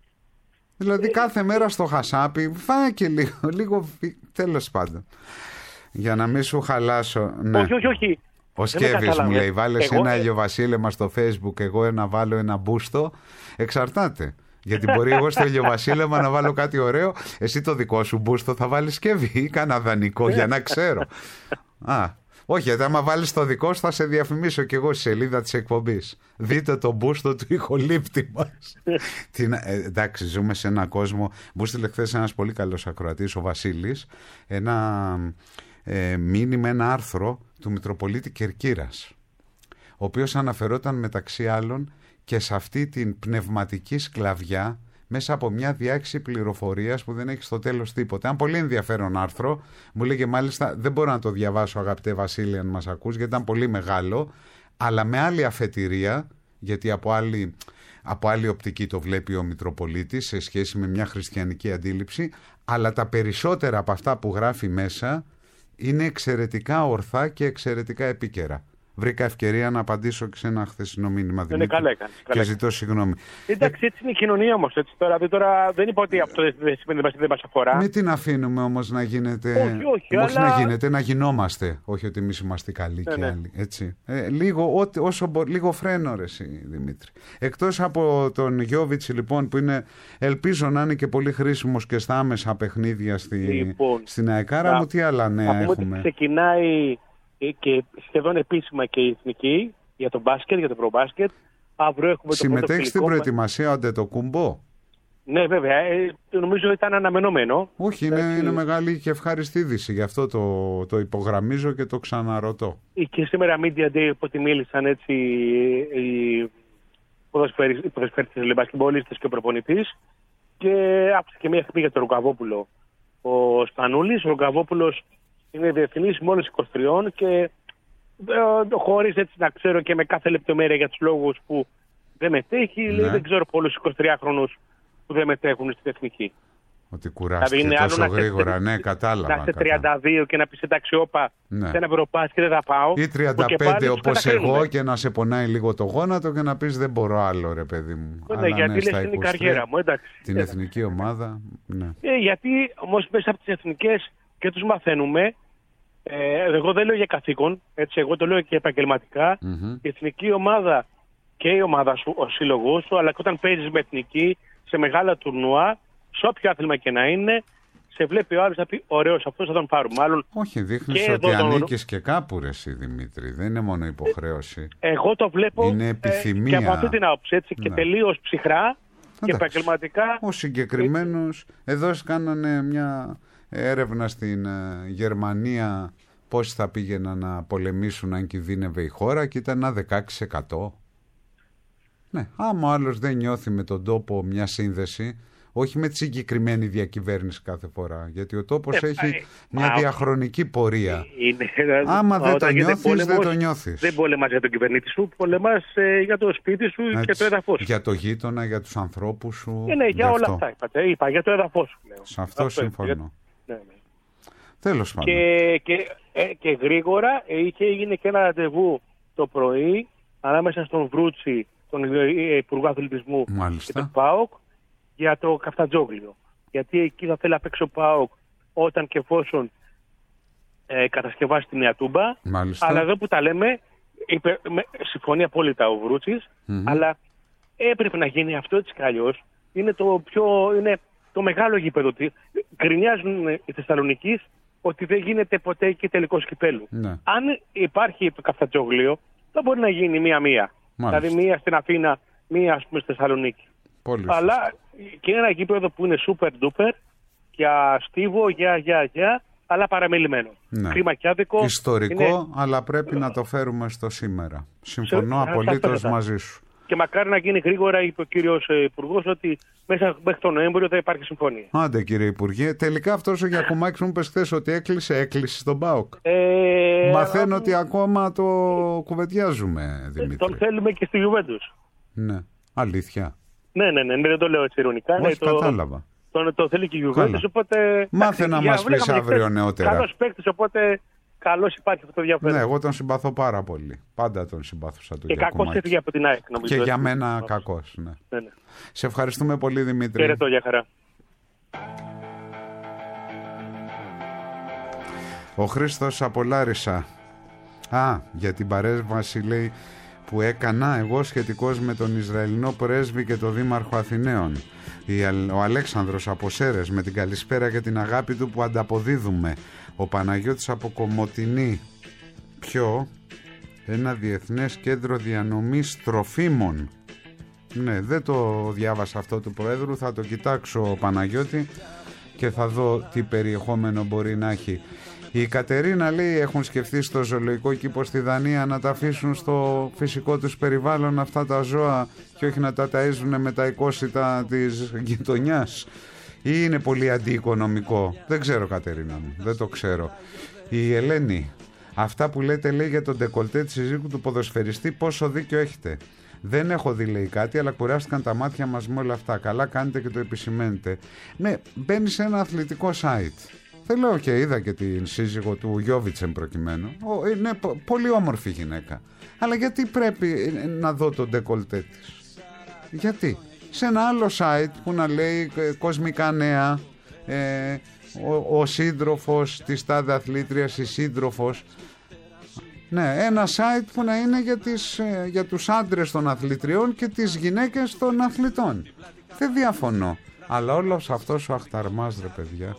Δηλαδή κάθε μέρα στο χασάπι, φάει και λίγο, τέλος πάντων. Για να μην σου χαλάσω. Ναι. Όχι. Ο Σκέβης μου λέει, βάλες ένα ηλιοβασίλεμα στο Facebook, εγώ να βάλω ένα μπούστο. Εξαρτάται. Γιατί μπορεί εγώ στο ηλιοβασίλεμα να βάλω κάτι ωραίο, εσύ το δικό σου μπούστο θα βάλεις Σκέβη ή κανένα δανεικό για να ξέρω. Όχι, γιατί άμα βάλεις το δικό σου θα σε διαφημίσω κι εγώ στη σελίδα της εκπομπής. Δείτε το μπούστο του ηχολήπτη μας. Εντάξει, ζούμε σε έναν κόσμο. Μου στείλε χθες ένας πολύ καλός ακροατής, ο Βασίλης, ένα μήνυμα, ένα άρθρο του Μητροπολίτη Κερκύρας, ο οποίος αναφερόταν μεταξύ άλλων και σε αυτή την πνευματική σκλαβιά μέσα από μια διάχυση πληροφορίας που δεν έχει στο τέλος τίποτα. Ένα πολύ ενδιαφέρον άρθρο, μου λέγε μάλιστα, δεν μπορώ να το διαβάσω αγαπητέ Βασίλη αν μας ακούς, γιατί ήταν πολύ μεγάλο, αλλά με άλλη αφετηρία, γιατί από άλλη οπτική το βλέπει ο Μητροπολίτης σε σχέση με μια χριστιανική αντίληψη, αλλά τα περισσότερα από αυτά που γράφει μέσα είναι εξαιρετικά ορθά και εξαιρετικά επίκαιρα. Βρήκα ευκαιρία να απαντήσω και σε ένα χθεσινό μήνυμα, Δημήτρη, και ζητώ συγγνώμη. Εντάξει, έτσι είναι η κοινωνία όμως. Τώρα δεν είπα ότι αυτό δεν σημαίνει ότι δεν μας αφορά. Μην την αφήνουμε όμως να γίνεται. Όχι, αλλά... να γίνεται, να γινόμαστε. Όχι ότι εμείς είμαστε καλοί και άλλοι. Έτσι. Λίγο φρένο, ρε εσύ, Δημήτρη. Εκτός από τον Γιόβιτς, λοιπόν, που είναι, ελπίζω να είναι και πολύ χρήσιμος και στα άμεσα παιχνίδια στην ΑΕΚΑΡΑ μου, τι άλλα νέα έχουμε? Ξεκινάει και σχεδόν επίσημα και η εθνική για το μπάσκετ, για το προμπάσκετ. Αύριο έχουμε συμμετέχει στην προετοιμασία ο Αντετοκούμπο? Ναι, βέβαια. Νομίζω ήταν αναμενόμενο. Όχι, είναι μεγάλη και ευχάριστη είδηση. Γι' αυτό το υπογραμμίζω και το ξαναρωτώ. Και σήμερα Media Day, ότι μίλησαν έτσι οι ποδοσφαίρτες, μπασκετμπολίστες και ο προπονητής. Και άφησε και μια χτύπη για τον Ρογκαβόπουλο. Ο Σπανούλης, ο Ρογκαβόπουλος είναι διεθνής μόλις 23 και χωρίς έτσι να ξέρω και με κάθε λεπτομέρεια για τους λόγους που δεν μετέχει, λέει, δεν ξέρω πολλούς 23χρονους που δεν μετέχουν στην εθνική. Ότι κουράστηκε δηλαδή τόσο γρήγορα, ναι, κατάλαβα. Να είσαι 32 και να πεις εντάξει, όπα, σε ένα ευρωπάσκετ δεν θα πάω. Ή 35 όπως εγώ και να σε πονάει λίγο το γόνατο και να πεις δεν μπορώ άλλο, ρε παιδί μου. Ναι, γιατί λες είναι η καριέρα μου, εντάξει. Την εθνική ομάδα, ναι. Γιατί όμως μέσα από τις εθνικές και τους μαθαίνουμε, εγώ δεν λέω για καθήκον, έτσι, εγώ το λέω και επαγγελματικά, η εθνική ομάδα και η ομάδα σου, ο σύλλογός σου, αλλά και όταν παίζεις με εθνική σε μεγάλα τουρνουά, σε όποιο άθλημα και να είναι, σε βλέπει ο άλλος να πει ωραίος αυτός, θα τον πάρουμε. Μάλλον, όχι, δείχνεις ότι ανήκεις και κάπου ρε εσύ Δημήτρη, δεν είναι μόνο υποχρέωση. Εγώ το βλέπω είναι επιθυμία. Και από αυτή την άποψη, έτσι, και τελείως ψυχρά και επαγγελματικά. Ο συγκεκριμένος, εδώ κάνανε μια έρευνα στην Γερμανία πόσοι θα πήγαιναν να πολεμήσουν αν κινδύνευε η χώρα και ήταν ένα 16%. Ναι, άμα ο άλλος δεν νιώθει με τον τόπο μια σύνδεση, όχι με τη συγκεκριμένη διακυβέρνηση κάθε φορά, γιατί ο τόπος έχει μια διαχρονική πορεία. Άμα δεν το νιώθεις, δεν το νιώθεις. Δεν πολεμάς για τον κυβερνήτη σου, πολεμάς για το σπίτι σου και το έδαφος σου. Για το γείτονα, για τους ανθρώπους σου. Ναι, για όλα αυτά είπα, για το έδαφος σου. Σε αυτό συμφωνώ. Τέλος πάντων. Και γρήγορα έγινε και ένα ραντεβού το πρωί ανάμεσα στον Βρούτσι, τον Υπουργό Αθλητισμού, και τον ΠΑΟΚ, για το Καφτατζόγλιο. Γιατί εκεί θα θέλει να παίξει ο ΠΑΟΚ όταν και εφόσον κατασκευάσει τη Νέα Τούμπα. Μάλιστα. Αλλά εδώ που τα λέμε, συμφωνεί απόλυτα ο Βρούτσης, αλλά έπρεπε να γίνει αυτό έτσι κι αλλιώς. Είναι το μεγάλο γήπεδο. Γκρινιάζουν οι Θεσσαλονικείς ότι δεν γίνεται ποτέ εκεί τελικός κυπέλου. Ναι. Αν υπάρχει το Καφτατζόγλιο, θα μπορεί να γίνει μία-μία. Δηλαδή μία στην Αθήνα, μία ας πούμε στη Θεσσαλονίκη. Αλλά και ένα γήπεδο που είναι super duper για στίβο, αλλά παραμελημένο. Ναι. Κρίμα και άδικο. Ιστορικό, αλλά πρέπει να το φέρουμε στο σήμερα. Συμφωνώ απολύτως μαζί σου. Και μακάρι να γίνει γρήγορα, είπε ο κύριος Υπουργός, ότι μέχρι τον Νοέμβριο θα υπάρχει συμφωνία. Άντε κύριε Υπουργέ, τελικά αυτός ο Γιακουμάκης μου πες χθες ότι έκλεισε στον ΠΑΟΚ. Μαθαίνω ότι ακόμα το κουβεντιάζουμε, Δημήτρη. Τον θέλουμε και στη Γιουβέντους. Ναι, αλήθεια. Ναι, δεν το λέω έτσι ειρωνικά. Όχι, κατάλαβα. Το θέλει και η Γιουβέντους, οπότε... Μάθε να μας πεις αύριο νεότερα. Καλός παίκτης, οπότε καλώς υπάρχει αυτό το ενδιαφέρον. Ναι, εγώ τον συμπαθώ πάρα πολύ. Πάντα τον συμπαθούσα τον Γιακουμάκη. Και κακός έφυγε από την ΑΕΚ, νομίζω. Και για μένα κακός, ναι. Σε ευχαριστούμε πολύ, Δημήτρη. Χαιρετώ, για χαρά. Ο Χρήστος από Λάρισα. Για την παρέμβαση λέει που έκανα εγώ σχετικώς με τον Ισραηλινό πρέσβη και τον Δήμαρχο Αθηναίων. Ο Αλέξανδρος από Σέρες, με την καλησπέρα και την αγάπη του που ανταποδίδουμε. Ο Παναγιώτης από Κομοτηνή. Ένα διεθνές κέντρο διανομής τροφίμων. Ναι, δεν το διάβασα αυτό του Προέδρου, θα το κοιτάξω, Παναγιώτη, και θα δω τι περιεχόμενο μπορεί να έχει. Η Κατερίνα λέει έχουν σκεφτεί στο ζωολογικό κήπο στη Δανία να τα αφήσουν στο φυσικό τους περιβάλλον αυτά τα ζώα και όχι να τα ταΐζουν με τα οικόσιτα της γειτονιάς, ή είναι πολύ αντιοικονομικό? Δεν ξέρω, Κατερίνα μου, δεν το ξέρω. Η Ελένη, αυτά που λέτε λέει για τον ντεκολτέ της συζύγου του ποδοσφαιριστή, πόσο δίκιο έχετε? Δεν έχω δει λέει κάτι, αλλά κουράστηκαν τα μάτια μας με όλα αυτά. Καλά κάνετε και το επισημαίνετε. Ναι, μπαίνει σε ένα αθλητικό site. Δεν λέω και είδα και την σύζυγο του Γιώβιτσεν προκειμένου. Είναι πολύ όμορφη γυναίκα. Αλλά γιατί πρέπει να δω τον ντεκολτέ της? Γιατί? Σε ένα άλλο site που να λέει κοσμικά νέα, ο σύντροφος της τάδε αθλήτριας, η σύντροφος. Ναι, ένα site που να είναι για τους άντρες των αθλητριών και τις γυναίκες των αθλητών. Δεν διαφωνώ. Αλλά όλος αυτός ο αχταρμάς, ρε παιδιά.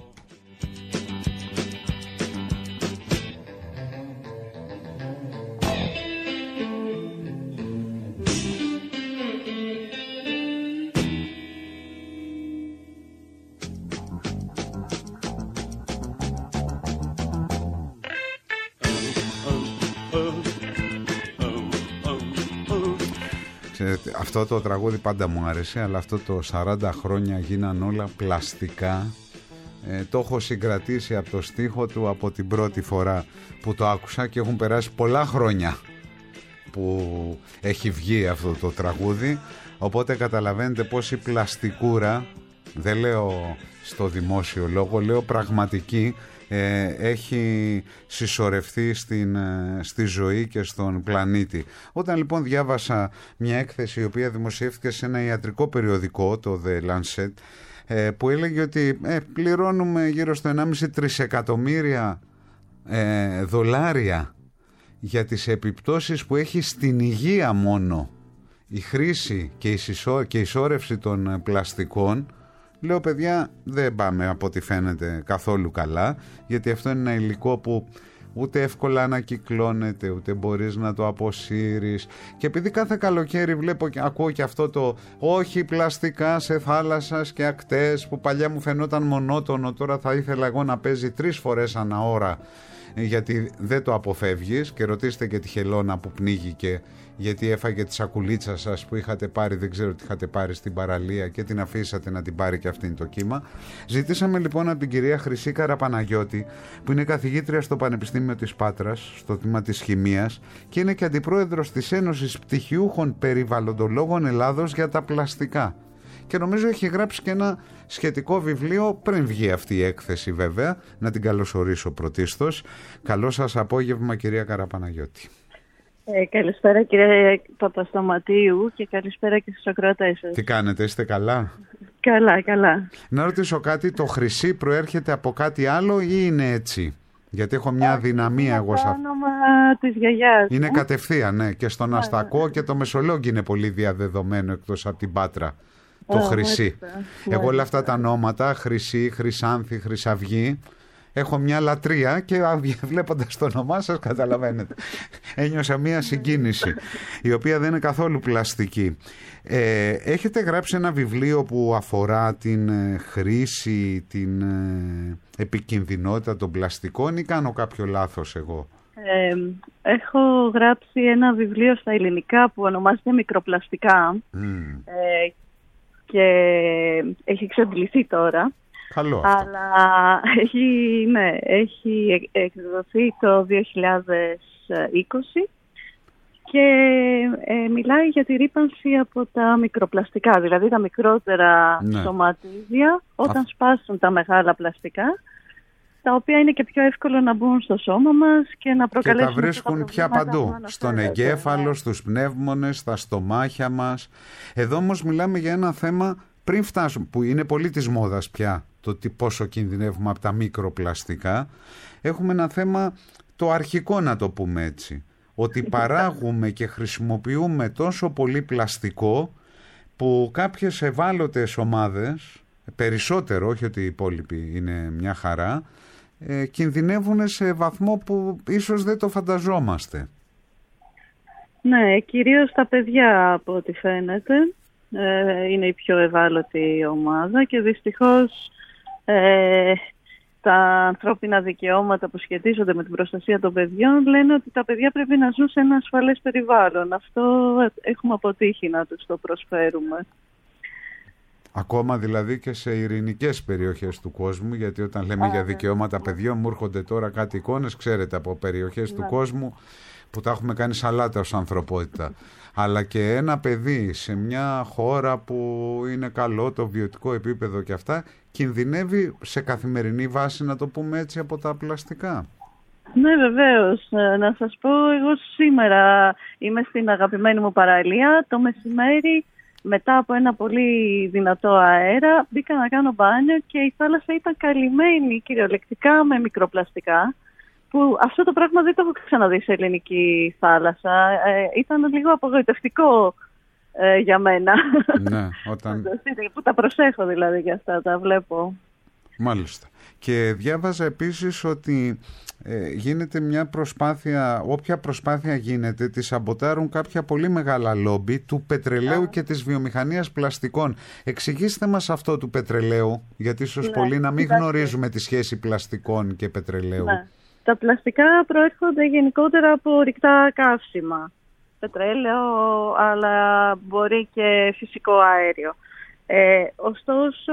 Αυτό το τραγούδι πάντα μου άρεσε, αλλά αυτό το 40 χρόνια γίναν όλα πλαστικά. Το έχω συγκρατήσει από το στίχο του από την πρώτη φορά που το άκουσα και έχουν περάσει πολλά χρόνια που έχει βγει αυτό το τραγούδι, οπότε καταλαβαίνετε πως η πλαστικούρα, δεν λέω στο δημόσιο λόγο, λέω πραγματική, έχει συσσωρευτεί στη ζωή και στον πλανήτη. Όταν λοιπόν διάβασα μια έκθεση η οποία δημοσιεύτηκε σε ένα ιατρικό περιοδικό, το The Lancet, που έλεγε ότι πληρώνουμε γύρω στο 1,5 τρισεκατομμύρια δολάρια για τις επιπτώσεις που έχει στην υγεία μόνο η χρήση και η συσσόρευση των πλαστικών, Λέω, παιδιά, δεν πάμε από ό,τι φαίνεται καθόλου καλά, γιατί αυτό είναι ένα υλικό που ούτε εύκολα ανακυκλώνεται, ούτε μπορείς να το αποσύρεις. Και επειδή κάθε καλοκαίρι ακούω και αυτό το όχι πλαστικά σε θάλασσας και ακτές, που παλιά μου φαινόταν μονότονο, τώρα θα ήθελα εγώ να παίζει 3 φορές ανά ώρα, γιατί δεν το αποφεύγεις. Και ρωτήστε και τη Χελώνα που πνίγηκε γιατί έφαγε τη σακουλίτσα σας που είχατε πάρει, δεν ξέρω τι είχατε πάρει στην παραλία, και την αφήσατε να την πάρει και αυτήν το κύμα. Ζητήσαμε λοιπόν από την κυρία Χρυσή Καραπαναγιώτη, που είναι καθηγήτρια στο Πανεπιστήμιο της Πάτρας, στο τμήμα της Χημείας, και είναι και αντιπρόεδρος της Ένωσης Πτυχιούχων Περιβαλλοντολόγων Ελλάδος για τα πλαστικά. Και νομίζω έχει γράψει και ένα σχετικό βιβλίο πριν βγει αυτή η έκθεση, βέβαια. Να την καλωσορίσω πρωτίστως. Καλό σας απόγευμα, κυρία Καραπαναγιώτη. Καλησπέρα, κύριε Παπασταματίου, και καλησπέρα και στους ακροατές σας. Τι κάνετε, είστε καλά? Καλά. Να ρωτήσω κάτι, το χρυσή προέρχεται από κάτι άλλο ή είναι έτσι? Γιατί έχω μια αδυναμία εγώ σε αυτό. Είναι το όνομα της γιαγιάς. Είναι κατευθείαν, ναι. Και στον Αστακό και το Μεσολόγγι είναι πολύ διαδεδομένο, εκτός από την Πάτρα. Το χρυσή. Εγώ όλα αυτά τα ονόματα, Χρυσή, Χρυσάνθη, Χρυσαυγή, έχω μια λατρεία και βλέποντας το όνομά σας καταλαβαίνετε. Ένιωσα μια συγκίνηση, η οποία δεν είναι καθόλου πλαστική. Έχετε γράψει ένα βιβλίο που αφορά την χρήση, την επικινδυνότητα των πλαστικών, ή κάνω κάποιο λάθος εγώ? Έχω γράψει ένα βιβλίο στα ελληνικά που ονομάζεται Μικροπλαστικά και έχει εξαντληθεί τώρα. Καλό αυτό. Αλλά έχει εκδοθεί το 2020 και μιλάει για τη ρύπανση από τα μικροπλαστικά, δηλαδή τα μικρότερα σωματίδια όταν σπάσουν τα μεγάλα πλαστικά, τα οποία είναι και πιο εύκολο να μπουν στο σώμα μας και να προκαλέσουν. Και τα βρίσκουν πια παντού, στον εγκέφαλο, στους πνεύμονες, στα στομάχια μας. Εδώ όμως μιλάμε για ένα θέμα πριν φτάσουμε, που είναι πολύ της μόδας πια, το πόσο κινδυνεύουμε από τα μικροπλαστικά. Έχουμε ένα θέμα το αρχικό, να το πούμε έτσι, ότι παράγουμε και χρησιμοποιούμε τόσο πολύ πλαστικό που κάποιες ευάλωτες ομάδες, περισσότερο, όχι ότι οι υπόλοιποι είναι μια χαρά, κινδυνεύουν σε βαθμό που ίσως δεν το φανταζόμαστε. Ναι, κυρίως τα παιδιά από ό,τι φαίνεται είναι η πιο ευάλωτη ομάδα και δυστυχώς τα ανθρώπινα δικαιώματα που σχετίζονται με την προστασία των παιδιών λένε ότι τα παιδιά πρέπει να ζουν σε ένα ασφαλές περιβάλλον. Αυτό έχουμε αποτύχει να τους το προσφέρουμε. Ακόμα δηλαδή και σε ειρηνικές περιοχές του κόσμου, γιατί όταν λέμε για δικαιώματα παιδιών μου έρχονται τώρα κάτι εικόνες, ξέρετε, από περιοχές του κόσμου που τα έχουμε κάνει σαλάτα ως ανθρωπότητα. Αλλά και ένα παιδί σε μια χώρα που είναι καλό το βιωτικό επίπεδο και αυτά, κινδυνεύει σε καθημερινή βάση, να το πούμε έτσι, από τα πλαστικά. Ναι, βεβαίως. Να σας πω, εγώ σήμερα είμαι στην αγαπημένη μου παραλία. Το μεσημέρι, μετά από ένα πολύ δυνατό αέρα, μπήκα να κάνω μπάνιο και η θάλασσα ήταν καλυμμένη κυριολεκτικά με μικροπλαστικά, που αυτό το πράγμα δεν το έχω ξαναδεί σε ελληνική θάλασσα. Ήταν λίγο απογοητευτικό για μένα. Ναι, όταν... που τα προσέχω δηλαδή και αυτά, τα βλέπω. Μάλιστα. Και διάβαζα επίσης ότι γίνεται μια προσπάθεια, όποια προσπάθεια γίνεται, τη σαμποτάρουν κάποια πολύ μεγάλα λόμπι του πετρελαίου και της βιομηχανίας πλαστικών. Εξηγήστε μας αυτό του πετρελαίου, γιατί ίσως πολλοί να μην γνωρίζουμε τη σχέση πλαστικών και πετρελαίου. Ναι. Τα πλαστικά προέρχονται γενικότερα από ορυκτά καύσιμα. Πετρέλαιο, αλλά μπορεί και φυσικό αέριο. Ωστόσο,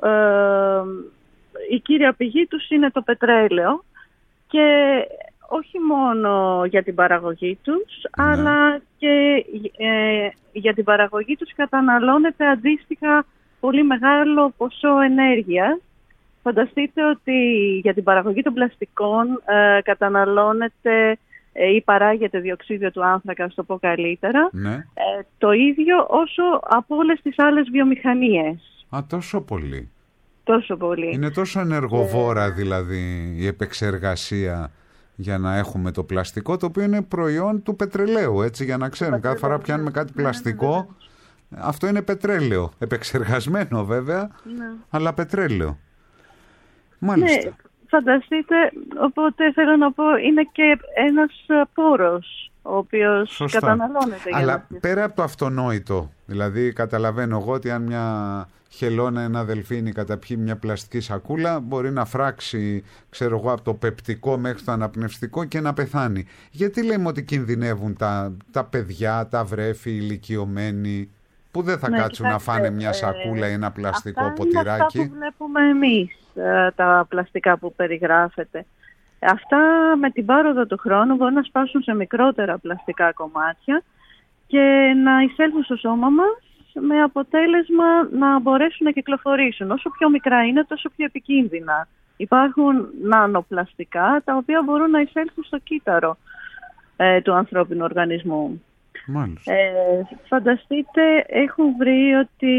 η κύρια πηγή τους είναι το πετρέλαιο και όχι μόνο για την παραγωγή τους, αλλά και για την παραγωγή τους καταναλώνεται αντίστοιχα πολύ μεγάλο ποσό ενέργειας. Φανταστείτε ότι για την παραγωγή των πλαστικών καταναλώνεται ή παράγεται διοξείδιο του άνθρακα, να το πω καλύτερα, το ίδιο όσο από όλες τις άλλες βιομηχανίες. Τόσο πολύ. Τόσο πολύ. Είναι τόσο ενεργοβόρα δηλαδή η επεξεργασία για να έχουμε το πλαστικό, το οποίο είναι προϊόν του πετρελαίου, έτσι, για να ξέρουμε. Κάθε φορά πιάνουμε κάτι πλαστικό, Αυτό είναι πετρέλαιο. Επεξεργασμένο βέβαια, αλλά πετρέλαιο. Μάλιστα. Ναι, φανταστείτε, οπότε θέλω να πω, είναι και ένας πόρος ο οποίος καταναλώνεται. Αλλά πέρα από το αυτονόητο, δηλαδή καταλαβαίνω εγώ ότι αν μια χελώνα, ένα δελφίνι καταπιεί μια πλαστική σακούλα, μπορεί να φράξει, ξέρω εγώ, από το πεπτικό μέχρι το αναπνευστικό και να πεθάνει. Γιατί λέμε ότι κινδυνεύουν τα παιδιά, τα βρέφη, οι ηλικιωμένοι, που δεν θα κάτσουν να φάνε μια σακούλα ή ένα πλαστικό ποτηράκι? Αυτά που βλέπουμε εμείς, τα πλαστικά που περιγράφεται. Αυτά με την πάροδο του χρόνου μπορούν να σπάσουν σε μικρότερα πλαστικά κομμάτια και να εισέλθουν στο σώμα μας, με αποτέλεσμα να μπορέσουν να κυκλοφορήσουν. Όσο πιο μικρά είναι, τόσο πιο επικίνδυνα. Υπάρχουν νανοπλαστικά, τα οποία μπορούν να εισέλθουν στο κύτταρο του ανθρώπινου οργανισμού. Μάλιστα. Φανταστείτε, έχουν βρει ότι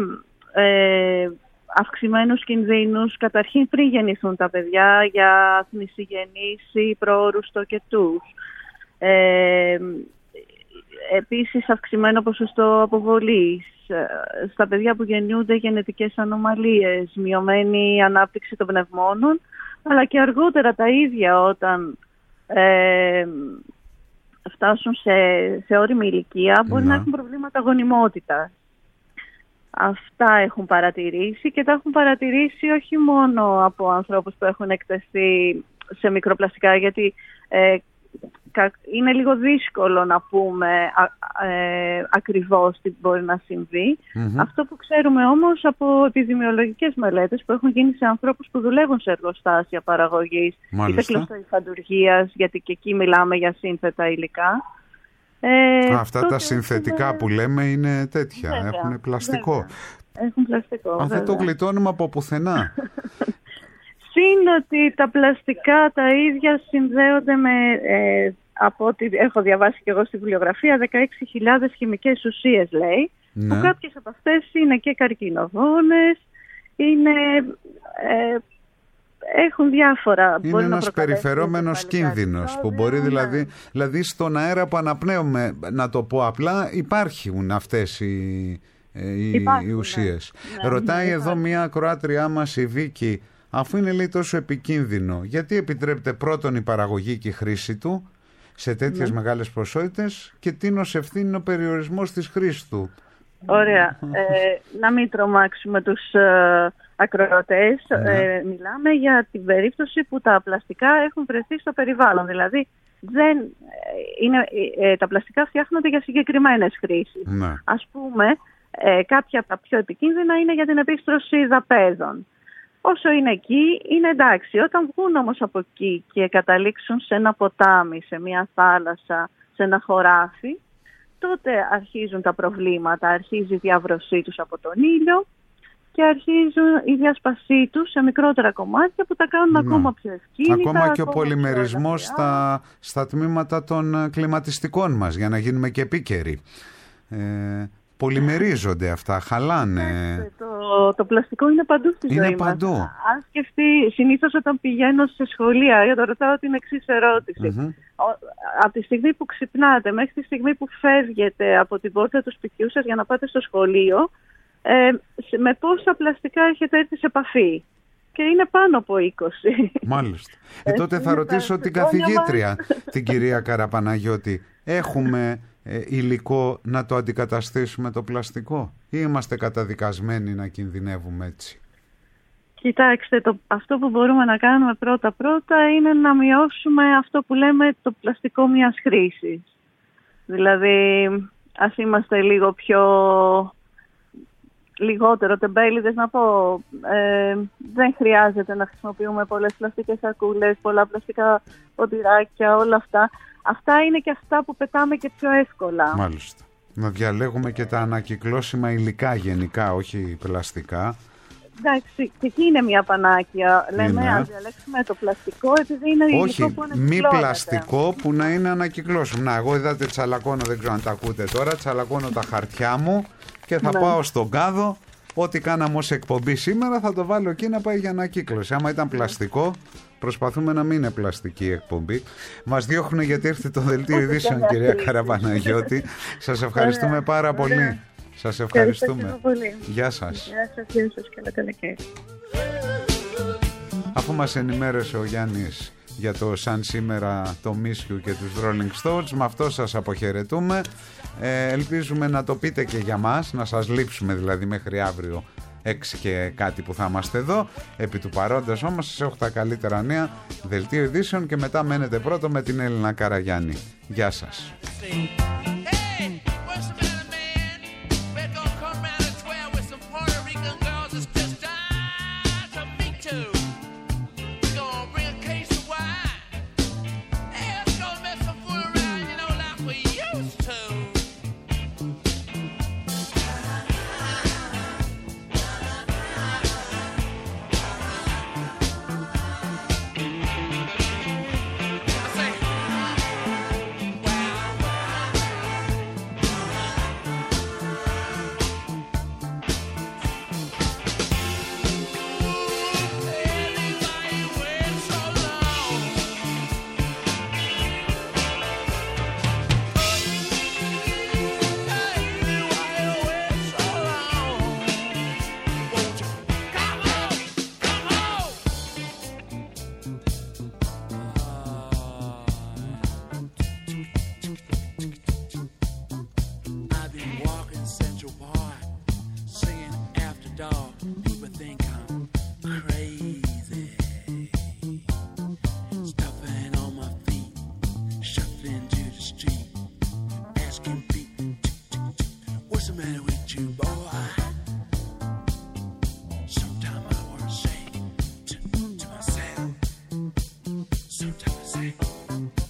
αυξημένους κινδύνους, καταρχήν πριν γεννηθούν τα παιδιά, για θνησιγενείς ή προώρους τοκετούς. Επίσης, αυξημένο ποσοστό αποβολής στα παιδιά που γεννιούνται, γενετικές ανομαλίες, μειωμένη ανάπτυξη των πνευμόνων, αλλά και αργότερα τα ίδια όταν φτάσουν σε όριμη ηλικία, μπορεί να έχουν προβλήματα γονιμότητας. Αυτά έχουν παρατηρήσει και τα έχουν παρατηρήσει όχι μόνο από ανθρώπους που έχουν εκτεθεί σε μικροπλαστικά, γιατί είναι λίγο δύσκολο να πούμε ακριβώς τι μπορεί να συμβεί. Αυτό που ξέρουμε όμως από επιδημιολογικές μελέτες που έχουν γίνει σε ανθρώπους που δουλεύουν σε εργοστάσια παραγωγής, είτε κλωστοϊφαντουργίας, γιατί και εκεί μιλάμε για σύνθετα υλικά. Αυτά τα συνθετικά που λέμε είναι τέτοια, έχουν πλαστικό. Έχουν πλαστικό. Δεν το γλιτώνουμε από πουθενά. Συν ότι τα πλαστικά τα ίδια συνδέονται με, από ό,τι έχω διαβάσει και εγώ στη βιβλιογραφία, 16.000 χημικές ουσίες, λέει, που κάποιες από αυτές είναι και καρκινογόνες, έχουν διάφορα. Είναι ένας περιφερόμενος κίνδυνος που μπορεί δηλαδή στον αέρα που αναπνέουμε, να το πω απλά, υπάρχουν αυτές οι ουσίες. Ρωτάει εδώ μια ακροάτριά μας, η Βίκη, αφού είναι, λέει, τόσο επικίνδυνο, γιατί επιτρέπεται πρώτον η παραγωγή και η χρήση του σε τέτοιες μεγάλες ποσότητες, και τίνος ευθύνη είναι ο περιορισμός της χρήσης του? Ωραία. Να μην τρομάξουμε τους ακροατές. Μιλάμε για την περίπτωση που τα πλαστικά έχουν βρεθεί στο περιβάλλον. Δηλαδή, τα πλαστικά φτιάχνονται για συγκεκριμένες χρήσεις. Ας πούμε, κάποια από τα πιο επικίνδυνα είναι για την επίστρωση δαπέδων. Όσο είναι εκεί, είναι εντάξει. Όταν βγουν όμως από εκεί και καταλήξουν σε ένα ποτάμι, σε μια θάλασσα, σε ένα χωράφι, τότε αρχίζουν τα προβλήματα, αρχίζει η διάβρωσή τους από τον ήλιο και αρχίζουν η διάσπασή τους σε μικρότερα κομμάτια που τα κάνουν ακόμα πιο ευκίνητα. Ακόμα και ο πολυμερισμός στα τμήματα των κλιματιστικών μας, για να γίνουμε και επίκαιροι. Πολυμερίζονται αυτά, χαλάνε. Το πλαστικό είναι παντού στη ζωή μας. Αν σκεφτεί, συνήθως όταν πηγαίνω σε σχολεία, για το ρωτάω την εξής ερώτηση. Από τη στιγμή που ξυπνάτε μέχρι τη στιγμή που φεύγετε από την πόρτα του σπιτιού σας για να πάτε στο σχολείο, με πόσα πλαστικά έχετε έρθει σε επαφή? Και είναι πάνω από 20. Μάλιστα. Τότε θα ρωτήσω την καθηγήτρια, την κυρία Καραπαναγιώτη, έχουμε υλικό να το αντικαταστήσουμε το πλαστικό, ή είμαστε καταδικασμένοι να κινδυνεύουμε έτσι? Κοιτάξτε, αυτό που μπορούμε να κάνουμε πρώτα είναι να μειώσουμε αυτό που λέμε το πλαστικό μιας χρήσης. Δηλαδή, ας είμαστε λίγο λιγότερο τεμπέληδες, να πω. Δεν χρειάζεται να χρησιμοποιούμε πολλές πλαστικές σακούλες, πολλά πλαστικά ποτηράκια, όλα αυτά. Αυτά είναι και αυτά που πετάμε και πιο εύκολα. Μάλιστα. Να διαλέγουμε και τα ανακυκλώσιμα υλικά γενικά, όχι πλαστικά. Εντάξει, και εκεί είναι μια πανάκια. Λέμε, αν διαλέξουμε το πλαστικό, επειδή είναι υλικό που ανακυκλώνεται. Μη πλαστικό που να είναι ανακυκλώσιμο. Να, εγώ είδατε, τσαλακώνω, δεν ξέρω αν τα ακούτε τώρα, τσαλακώνω τα χαρτιά μου και θα πάω στον κάδο. Ό,τι κάναμε ως εκπομπή σήμερα θα το βάλω εκεί να πάει για ανακύκλωση. Άμα ήταν πλαστικό, προσπαθούμε να μην είναι πλαστική εκπομπή. Μας διώχνουν γιατί ήρθε το δελτίο ειδήσεων, κυρία Καραπαναγιώτη. Σας ευχαριστούμε πάρα πολύ. Σας ευχαριστούμε. Πολύ. Γεια σας. Γεια σας, καλά καλοκαίρι. Αφού μας ενημέρωσε ο Γιάννης για το σαν σήμερα το Miss You και τους Rolling Stones, με αυτό σας αποχαιρετούμε. Ελπίζουμε να το πείτε και για μας, να σας λείψουμε δηλαδή μέχρι αύριο 6 και κάτι που θα είμαστε εδώ. Επί του παρόντος όμως σας έχω τα καλύτερα νέα, δελτίο ειδήσεων και μετά μένετε πρώτο με την Έλληνα Καραγιάννη. Γεια σας. Sometimes I say